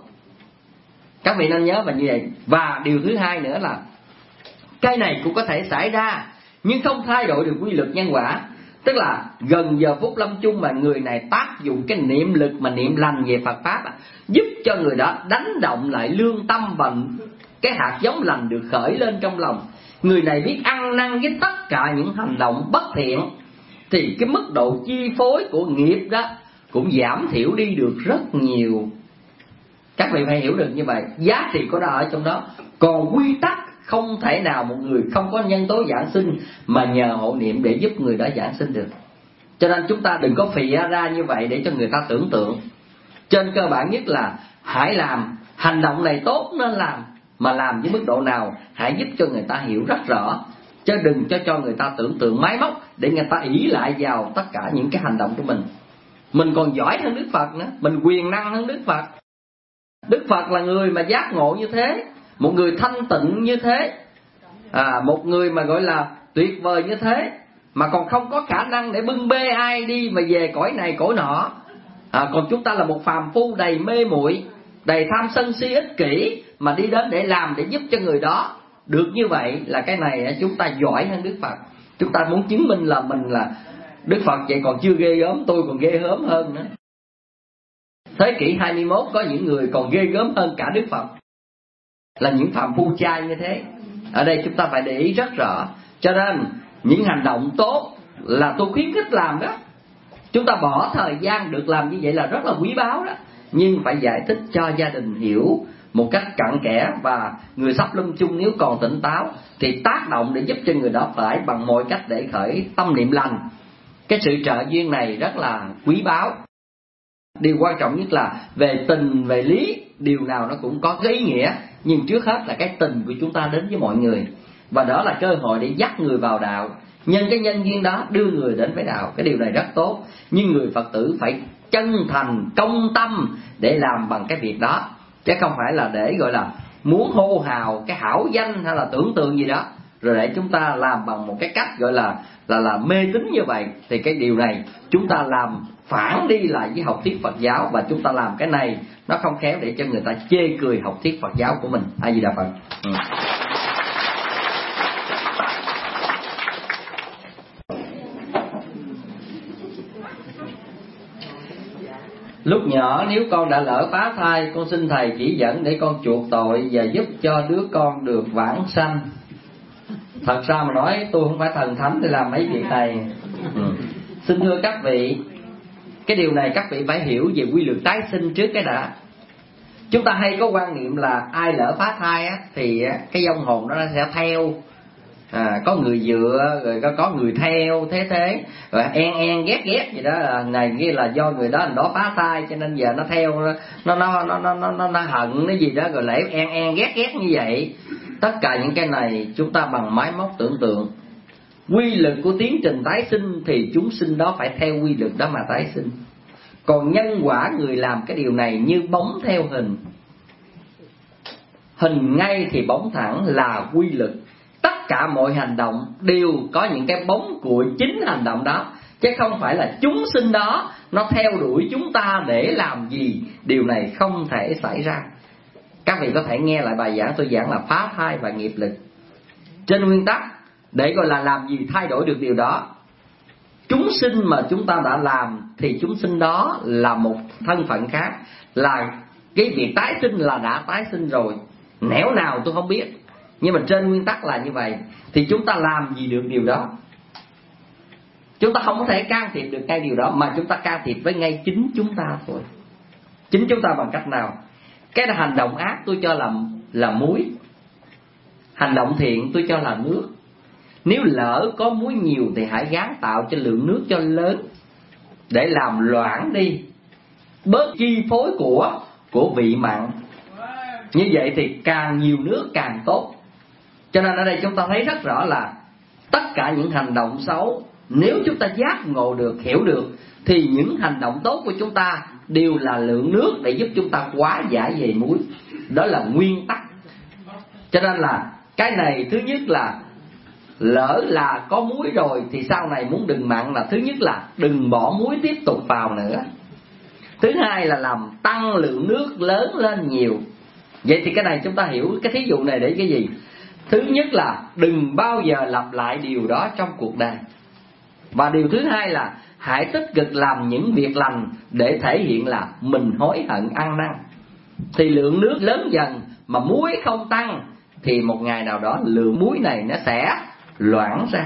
Các vị nên nhớ mà như vậy. Và điều thứ hai nữa là cái này cũng có thể xảy ra nhưng không thay đổi được quy luật nhân quả. Tức là gần giờ phút lâm chung mà người này tác dụng cái niệm lực mà niệm lành về Phật Pháp, giúp cho người đó đánh động lại lương tâm và cái hạt giống lành được khởi lên trong lòng. Người này biết ăn năn với tất cả những hành động bất thiện, thì cái mức độ chi phối của nghiệp đó cũng giảm thiểu đi được rất nhiều. Các vị phải hiểu được như vậy, giá trị của nó ở trong đó. Còn quy tắc không thể nào một người không có nhân tố giảng sinh mà nhờ hộ niệm để giúp người đó giảng sinh được. Cho nên chúng ta đừng có phì ra như vậy để cho người ta tưởng tượng. Trên cơ bản nhất là hãy làm hành động này tốt nên làm, mà làm với mức độ nào hãy giúp cho người ta hiểu rất rõ, chứ đừng cho người ta tưởng tượng máy móc để người ta ỷ lại vào tất cả những cái hành động của mình. Mình còn giỏi hơn Đức Phật nữa, mình quyền năng hơn Đức Phật. Đức Phật là người mà giác ngộ như thế, một người thanh tịnh như thế, một người mà gọi là tuyệt vời như thế, mà còn không có khả năng để bưng bê ai đi mà về cõi này cõi nọ. Còn chúng ta là một phàm phu đầy mê muội, đầy tham sân si ích kỷ, mà đi đến để làm, để giúp cho người đó được như vậy, là cái này chúng ta giỏi hơn Đức Phật. Chúng ta muốn chứng minh là mình là Đức Phật vậy còn chưa ghê gớm, tôi còn ghê gớm hơn nữa. Thế kỷ 21 có những người còn ghê gớm hơn cả Đức Phật, là những phàm phu trai như thế. Ở đây chúng ta phải để ý rất rõ. Cho nên những hành động tốt là tôi khuyến khích làm đó. Chúng ta bỏ thời gian được làm như vậy là rất là quý báu đó. Nhưng phải giải thích cho gia đình hiểu một cách cặn kẽ, và người sắp lâm chung nếu còn tỉnh táo thì tác động để giúp cho người đó phải bằng mọi cách để khởi tâm niệm lành. Cái sự trợ duyên này rất là quý báu. Điều quan trọng nhất là về tình, về lý, điều nào nó cũng có cái ý nghĩa. Nhưng trước hết là cái tình của chúng ta đến với mọi người, và đó là cơ hội để dắt người vào đạo. Nhân cái nhân duyên đó đưa người đến với đạo, cái điều này rất tốt. Nhưng người Phật tử phải chân thành, công tâm để làm bằng cái việc đó, chứ không phải là để gọi là muốn hô hào cái hảo danh hay là tưởng tượng gì đó, rồi để chúng ta làm bằng một cái cách gọi là mê tín như vậy. Thì cái điều này chúng ta làm phản đi lại với học thuyết Phật giáo, và chúng ta làm cái này nó không khéo để cho người ta chê cười học thuyết Phật giáo của mình. A Di Đà Phật. Lúc nhỏ nếu con đã lỡ phá thai, con xin thầy chỉ dẫn để con chuộc tội và giúp cho đứa con được vãng sanh. Thật ra mà nói tôi không phải thần thánh để làm mấy việc này. Xin thưa các vị, cái điều này các vị phải hiểu về quy luật tái sinh trước cái đã. Chúng ta hay có quan niệm là ai lỡ phá thai á, thì cái vong hồn đó nó sẽ theo, có người dựa rồi có người theo, thế rồi en ghét gì đó, này kia là do người đó phá thai cho nên giờ nó theo, nó hận cái gì đó rồi lại en ghét như vậy. Tất cả những cái này chúng ta bằng máy móc tưởng tượng. Quy luật của tiến trình tái sinh thì chúng sinh đó phải theo quy luật đó mà tái sinh. Còn nhân quả người làm cái điều này như bóng theo hình. Hình ngay thì bóng thẳng là quy luật. Tất cả mọi hành động đều có những cái bóng của chính hành động đó, chứ không phải là chúng sinh đó nó theo đuổi chúng ta để làm gì. Điều này không thể xảy ra. Các vị có thể nghe lại bài giảng tôi giảng là phá thai và nghiệp lực. Trên nguyên tắc, để gọi là làm gì thay đổi được điều đó. Chúng sinh mà chúng ta đã làm thì chúng sinh đó là một thân phận khác, là cái việc tái sinh là đã tái sinh rồi. Nẻo nào tôi không biết, nhưng mà trên nguyên tắc là như vậy. Thì chúng ta làm gì được điều đó? Chúng ta không có thể can thiệp được ngay điều đó, mà chúng ta can thiệp với ngay chính chúng ta thôi. Chính chúng ta bằng cách nào? Cái hành động ác tôi cho là muối, hành động thiện tôi cho là nước. Nếu lỡ có muối nhiều thì hãy gắng tạo cho lượng nước cho lớn để làm loãng đi, bớt chi phối của vị mặn. Như vậy thì càng nhiều nước càng tốt. Cho nên ở đây chúng ta thấy rất rõ là tất cả những hành động xấu, nếu chúng ta giác ngộ được, hiểu được, thì những hành động tốt của chúng ta đều là lượng nước để giúp chúng ta hóa giải về muối. Đó là nguyên tắc. Cho nên là cái này thứ nhất là lỡ là có muối rồi thì sau này muốn đừng mặn là thứ nhất là đừng bỏ muối tiếp tục vào nữa. Thứ hai là làm tăng lượng nước lớn lên nhiều. Vậy thì cái này chúng ta hiểu cái thí dụ này để cái gì? Thứ nhất là đừng bao giờ lặp lại điều đó trong cuộc đời. Và điều thứ hai là hãy tích cực làm những việc lành để thể hiện là mình hối hận ăn năn. Thì lượng nước lớn dần mà muối không tăng thì một ngày nào đó lượng muối này nó sẽ loãng ra.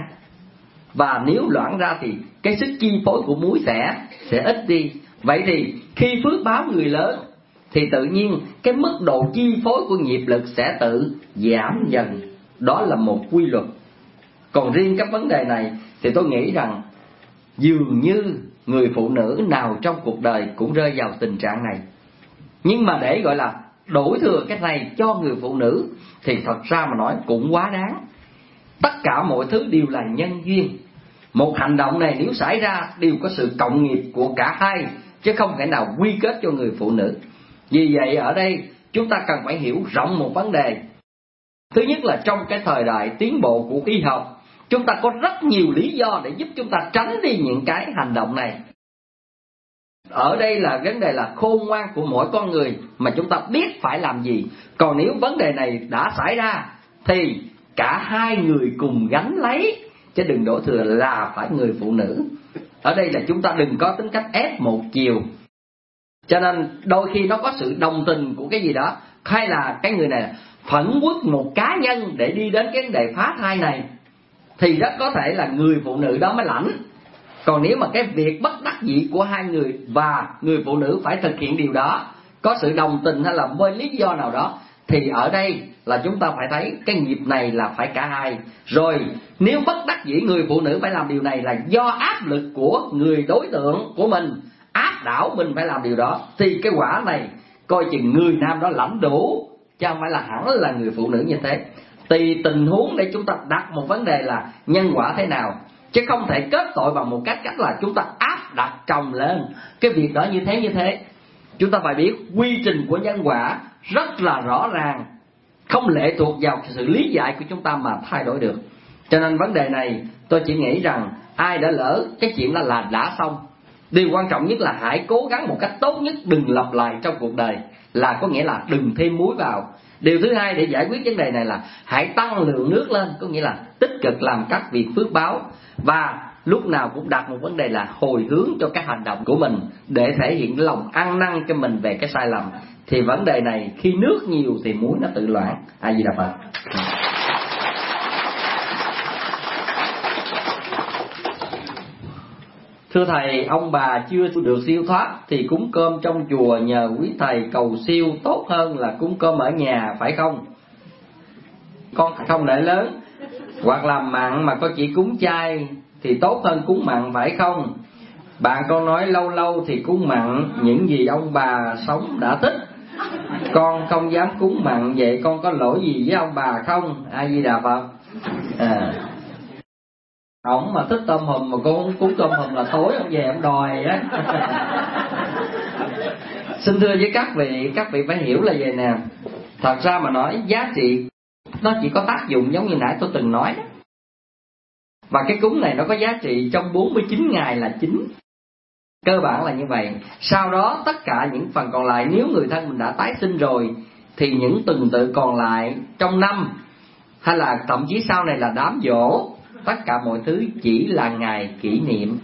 Và nếu loãng ra thì cái sức chi phối của muối sẽ ít đi. Vậy thì khi phước báo người lớn thì tự nhiên cái mức độ chi phối của nghiệp lực sẽ tự giảm dần. Đó là một quy luật. Còn riêng các vấn đề này thì tôi nghĩ rằng dường như người phụ nữ nào trong cuộc đời cũng rơi vào tình trạng này. Nhưng mà để gọi là đổ thừa cái này cho người phụ nữ thì thật ra mà nói cũng quá đáng. Tất cả mọi thứ đều là nhân duyên. Một hành động này nếu xảy ra đều có sự cộng nghiệp của cả hai, chứ không thể nào quy kết cho người phụ nữ. Vì vậy ở đây chúng ta cần phải hiểu rộng một vấn đề. Thứ nhất là trong cái thời đại tiến bộ của y học, chúng ta có rất nhiều lý do để giúp chúng ta tránh đi những cái hành động này. Ở đây là vấn đề là khôn ngoan của mỗi con người mà chúng ta biết phải làm gì. Còn nếu vấn đề này đã xảy ra thì cả hai người cùng gánh lấy, chứ đừng đổ thừa là phải người phụ nữ. Ở đây là chúng ta đừng có tính cách ép một chiều. Cho nên đôi khi nó có sự đồng tình của cái gì đó, hay là cái người này phẫn uất một cá nhân để đi đến cái vấn đề phá thai này, thì rất có thể là người phụ nữ đó mới lãnh. Còn nếu mà cái việc bất đắc dĩ của hai người và người phụ nữ phải thực hiện điều đó, có sự đồng tình hay là với lý do nào đó, thì ở đây là chúng ta phải thấy cái nghiệp này là phải cả hai. Rồi nếu bất đắc dĩ người phụ nữ phải làm điều này là do áp lực của người đối tượng của mình áp đảo mình phải làm điều đó, thì cái quả này coi chừng người nam đó lãnh đủ, chứ không phải là hẳn là người phụ nữ như thế. Tùy tình huống để chúng ta đặt một vấn đề là nhân quả thế nào, chứ không thể kết tội bằng một cách là chúng ta áp đặt chồng lên cái việc đó như thế. Chúng ta phải biết quy trình của nhân quả rất là rõ ràng, không lệ thuộc vào sự lý giải của chúng ta mà thay đổi được. Cho nên vấn đề này tôi chỉ nghĩ rằng ai đã lỡ cái chuyện đó là đã xong. Điều quan trọng nhất là hãy cố gắng một cách tốt nhất đừng lặp lại trong cuộc đời, là có nghĩa là đừng thêm muối vào. Điều thứ hai để giải quyết vấn đề này là hãy tăng lượng nước lên, có nghĩa là tích cực làm các việc phước báo, và lúc nào cũng đặt một vấn đề là hồi hướng cho các hành động của mình để thể hiện lòng ăn năn cho mình về cái sai lầm. Thì vấn đề này khi nước nhiều thì muối nó tự loãng. A Di Đà Phật. Thưa thầy, ông bà chưa được siêu thoát thì cúng cơm trong chùa nhờ quý thầy cầu siêu tốt hơn là cúng cơm ở nhà, phải không? Con không để lớn hoặc làm mặn mà con chỉ cúng chay thì tốt hơn cúng mặn, phải không? Bạn con nói lâu lâu thì cúng mặn, những gì ông bà sống đã thích. Con không dám cúng mặn, vậy con có lỗi gì với ông bà không? A Di Đà Phật. Ổng mà thích tôm hùm mà con không cúng tôm hùm là tối ông về ông đòi á. Xin thưa với các vị phải hiểu là vậy nè. Thật ra mà nói giá trị nó chỉ có tác dụng giống như nãy tôi từng nói đó. Và cái cúng này nó có giá trị trong 49 ngày là chính. Cơ bản là như vậy. Sau đó tất cả những phần còn lại, nếu người thân mình đã tái sinh rồi thì những tuần tự còn lại trong năm, hay là thậm chí sau này là đám giỗ, tất cả mọi thứ chỉ là ngày kỷ niệm.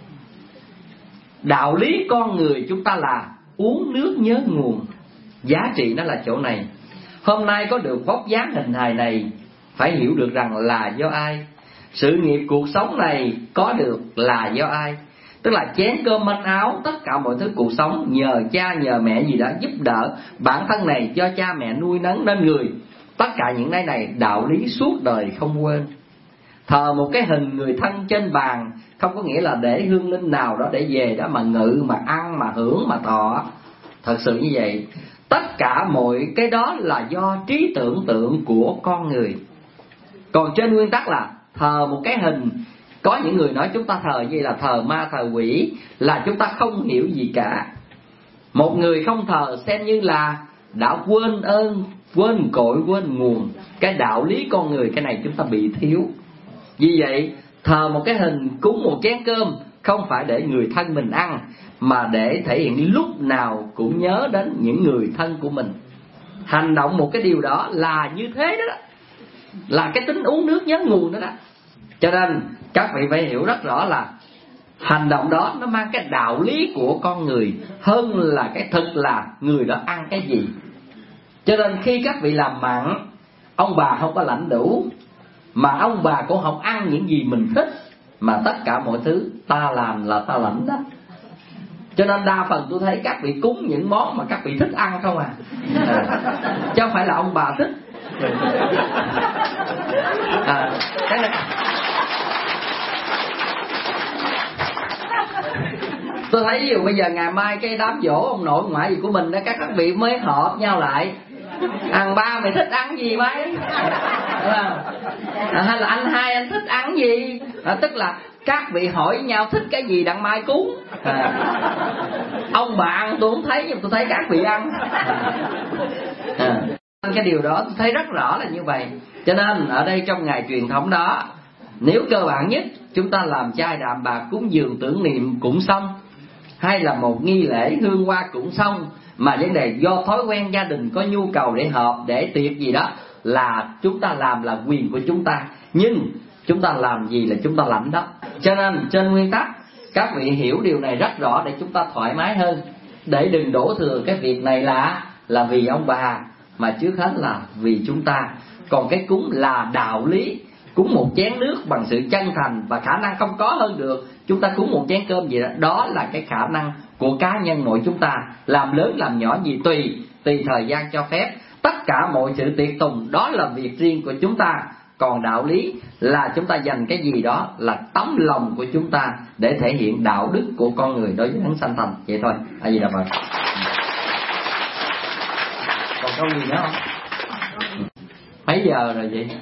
Đạo lý con người chúng ta là uống nước nhớ nguồn. Giá trị nó là chỗ này. Hôm nay có được vóc dáng hình hài này, phải hiểu được rằng là do ai. Sự nghiệp cuộc sống này có được là do ai. Tức là chén cơm manh áo, tất cả mọi thứ cuộc sống nhờ cha nhờ mẹ gì đó giúp đỡ. Bản thân này do cha mẹ nuôi nấng nên người. Tất cả những cái này đạo lý suốt đời không quên. Thờ một cái hình người thân trên bàn không có nghĩa là để hương linh nào đó để về đó mà ngự, mà ăn, mà hưởng, mà thọ. Thật sự như vậy. Tất cả mọi cái đó là do trí tưởng tượng của con người. Còn trên nguyên tắc là thờ một cái hình, có những người nói chúng ta thờ gì là thờ ma thờ quỷ, là chúng ta không hiểu gì cả. Một người không thờ xem như là đã quên ơn, quên cội, quên nguồn. Cái đạo lý con người cái này chúng ta bị thiếu. Vì vậy thờ một cái hình, cúng một chén cơm không phải để người thân mình ăn, mà để thể hiện lúc nào cũng nhớ đến những người thân của mình. Hành động một cái điều đó là như thế đó, là cái tính uống nước nhớ nguồn đó. Cho nên các vị phải hiểu rất rõ là hành động đó nó mang cái đạo lý của con người hơn là cái thực là người đó ăn cái gì. Cho nên khi các vị làm mặn, ông bà không có lãnh đủ, mà ông bà cũng không ăn những gì mình thích, mà tất cả mọi thứ ta làm là ta lãnh đó. Cho nên đa phần tôi thấy các vị cúng những món mà các vị thích ăn không chứ không phải là ông bà thích. Cái này tôi thấy ví dụ bây giờ ngày mai cái đám giỗ ông nội ngoại gì của mình đó, các vị mới họp nhau lại, ăn ba mày thích ăn gì mấy, hay là anh hai anh thích ăn gì, tức là các vị hỏi nhau thích cái gì đặng mai cúng. Ông bà ăn tôi không thấy, nhưng tôi thấy các vị ăn. Cái điều đó tôi thấy rất rõ là như vậy. Cho nên ở đây trong ngày truyền thống đó, nếu cơ bản nhất chúng ta làm chay đạm bạc cúng dường tưởng niệm cũng xong, hay là một nghi lễ hương hoa cũng xong, mà vấn đề do thói quen gia đình có nhu cầu để họp để tiệc gì đó là chúng ta làm là quyền của chúng ta, nhưng chúng ta làm gì là chúng ta lãnh đó. Cho nên trên nguyên tắc các vị hiểu điều này rất rõ để chúng ta thoải mái hơn, để đừng đổ thừa cái việc này là vì ông bà, mà trước hết là vì chúng ta. Còn cái cúng là đạo lý, cúng một chén nước bằng sự chân thành và khả năng không có hơn được. Chúng ta cúng một chén cơm gì đó, đó là cái khả năng của cá nhân mỗi chúng ta. Làm lớn làm nhỏ gì tùy thời gian cho phép. Tất cả mọi sự tiệc tùng đó là việc riêng của chúng ta. Còn đạo lý là chúng ta dành cái gì đó là tấm lòng của chúng ta để thể hiện đạo đức của con người đối với đấng sanh thành. Vậy thôi. A Di Đà Phật. Còn câu gì nữa không? Mấy giờ rồi vậy?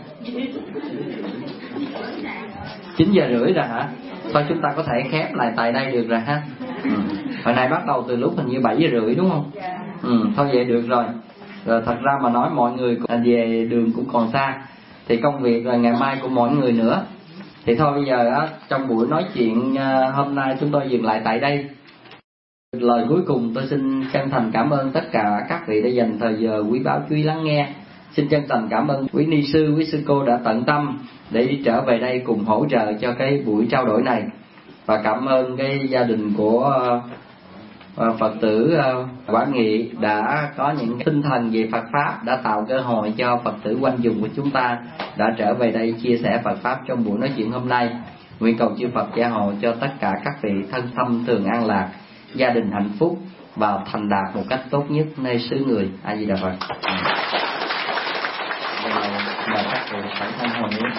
9 giờ rưỡi rồi hả? Thôi chúng ta có thể khép lại tại đây được rồi ha. Hồi nay bắt đầu từ lúc hình như 7 giờ rưỡi đúng không? Thôi vậy được rồi. Rồi thật ra mà nói mọi người về đường cũng còn xa, thì công việc rồi ngày mai của mọi người nữa. Thì thôi bây giờ á, trong buổi nói chuyện hôm nay chúng tôi dừng lại tại đây. Lời cuối cùng tôi xin chân thành cảm ơn tất cả các vị đã dành thời giờ quý báu chú ý lắng nghe. Xin chân thành cảm ơn quý ni sư, quý sư cô đã tận tâm để trở về đây cùng hỗ trợ cho cái buổi trao đổi này. Và cảm ơn cái gia đình của Phật tử Quảng Nghị đã có những tinh thần về Phật Pháp, đã tạo cơ hội cho Phật tử quanh vùng của chúng ta đã trở về đây chia sẻ Phật Pháp trong buổi nói chuyện hôm nay. Nguyện cầu chư Phật gia hộ cho tất cả các vị thân tâm thường an lạc, gia đình hạnh phúc và thành đạt một cách tốt nhất nơi xứ người. A Di Đà Phật. Và các vị phải thân hồn nhé.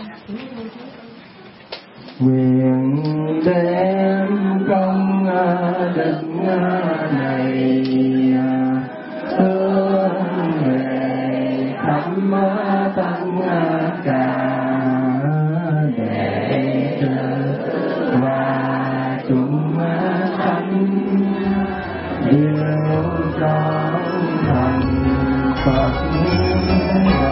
Nguyện đem công đức này hướng về khắp tất cả đệ tử và chúng sanh đều trong thành Phật.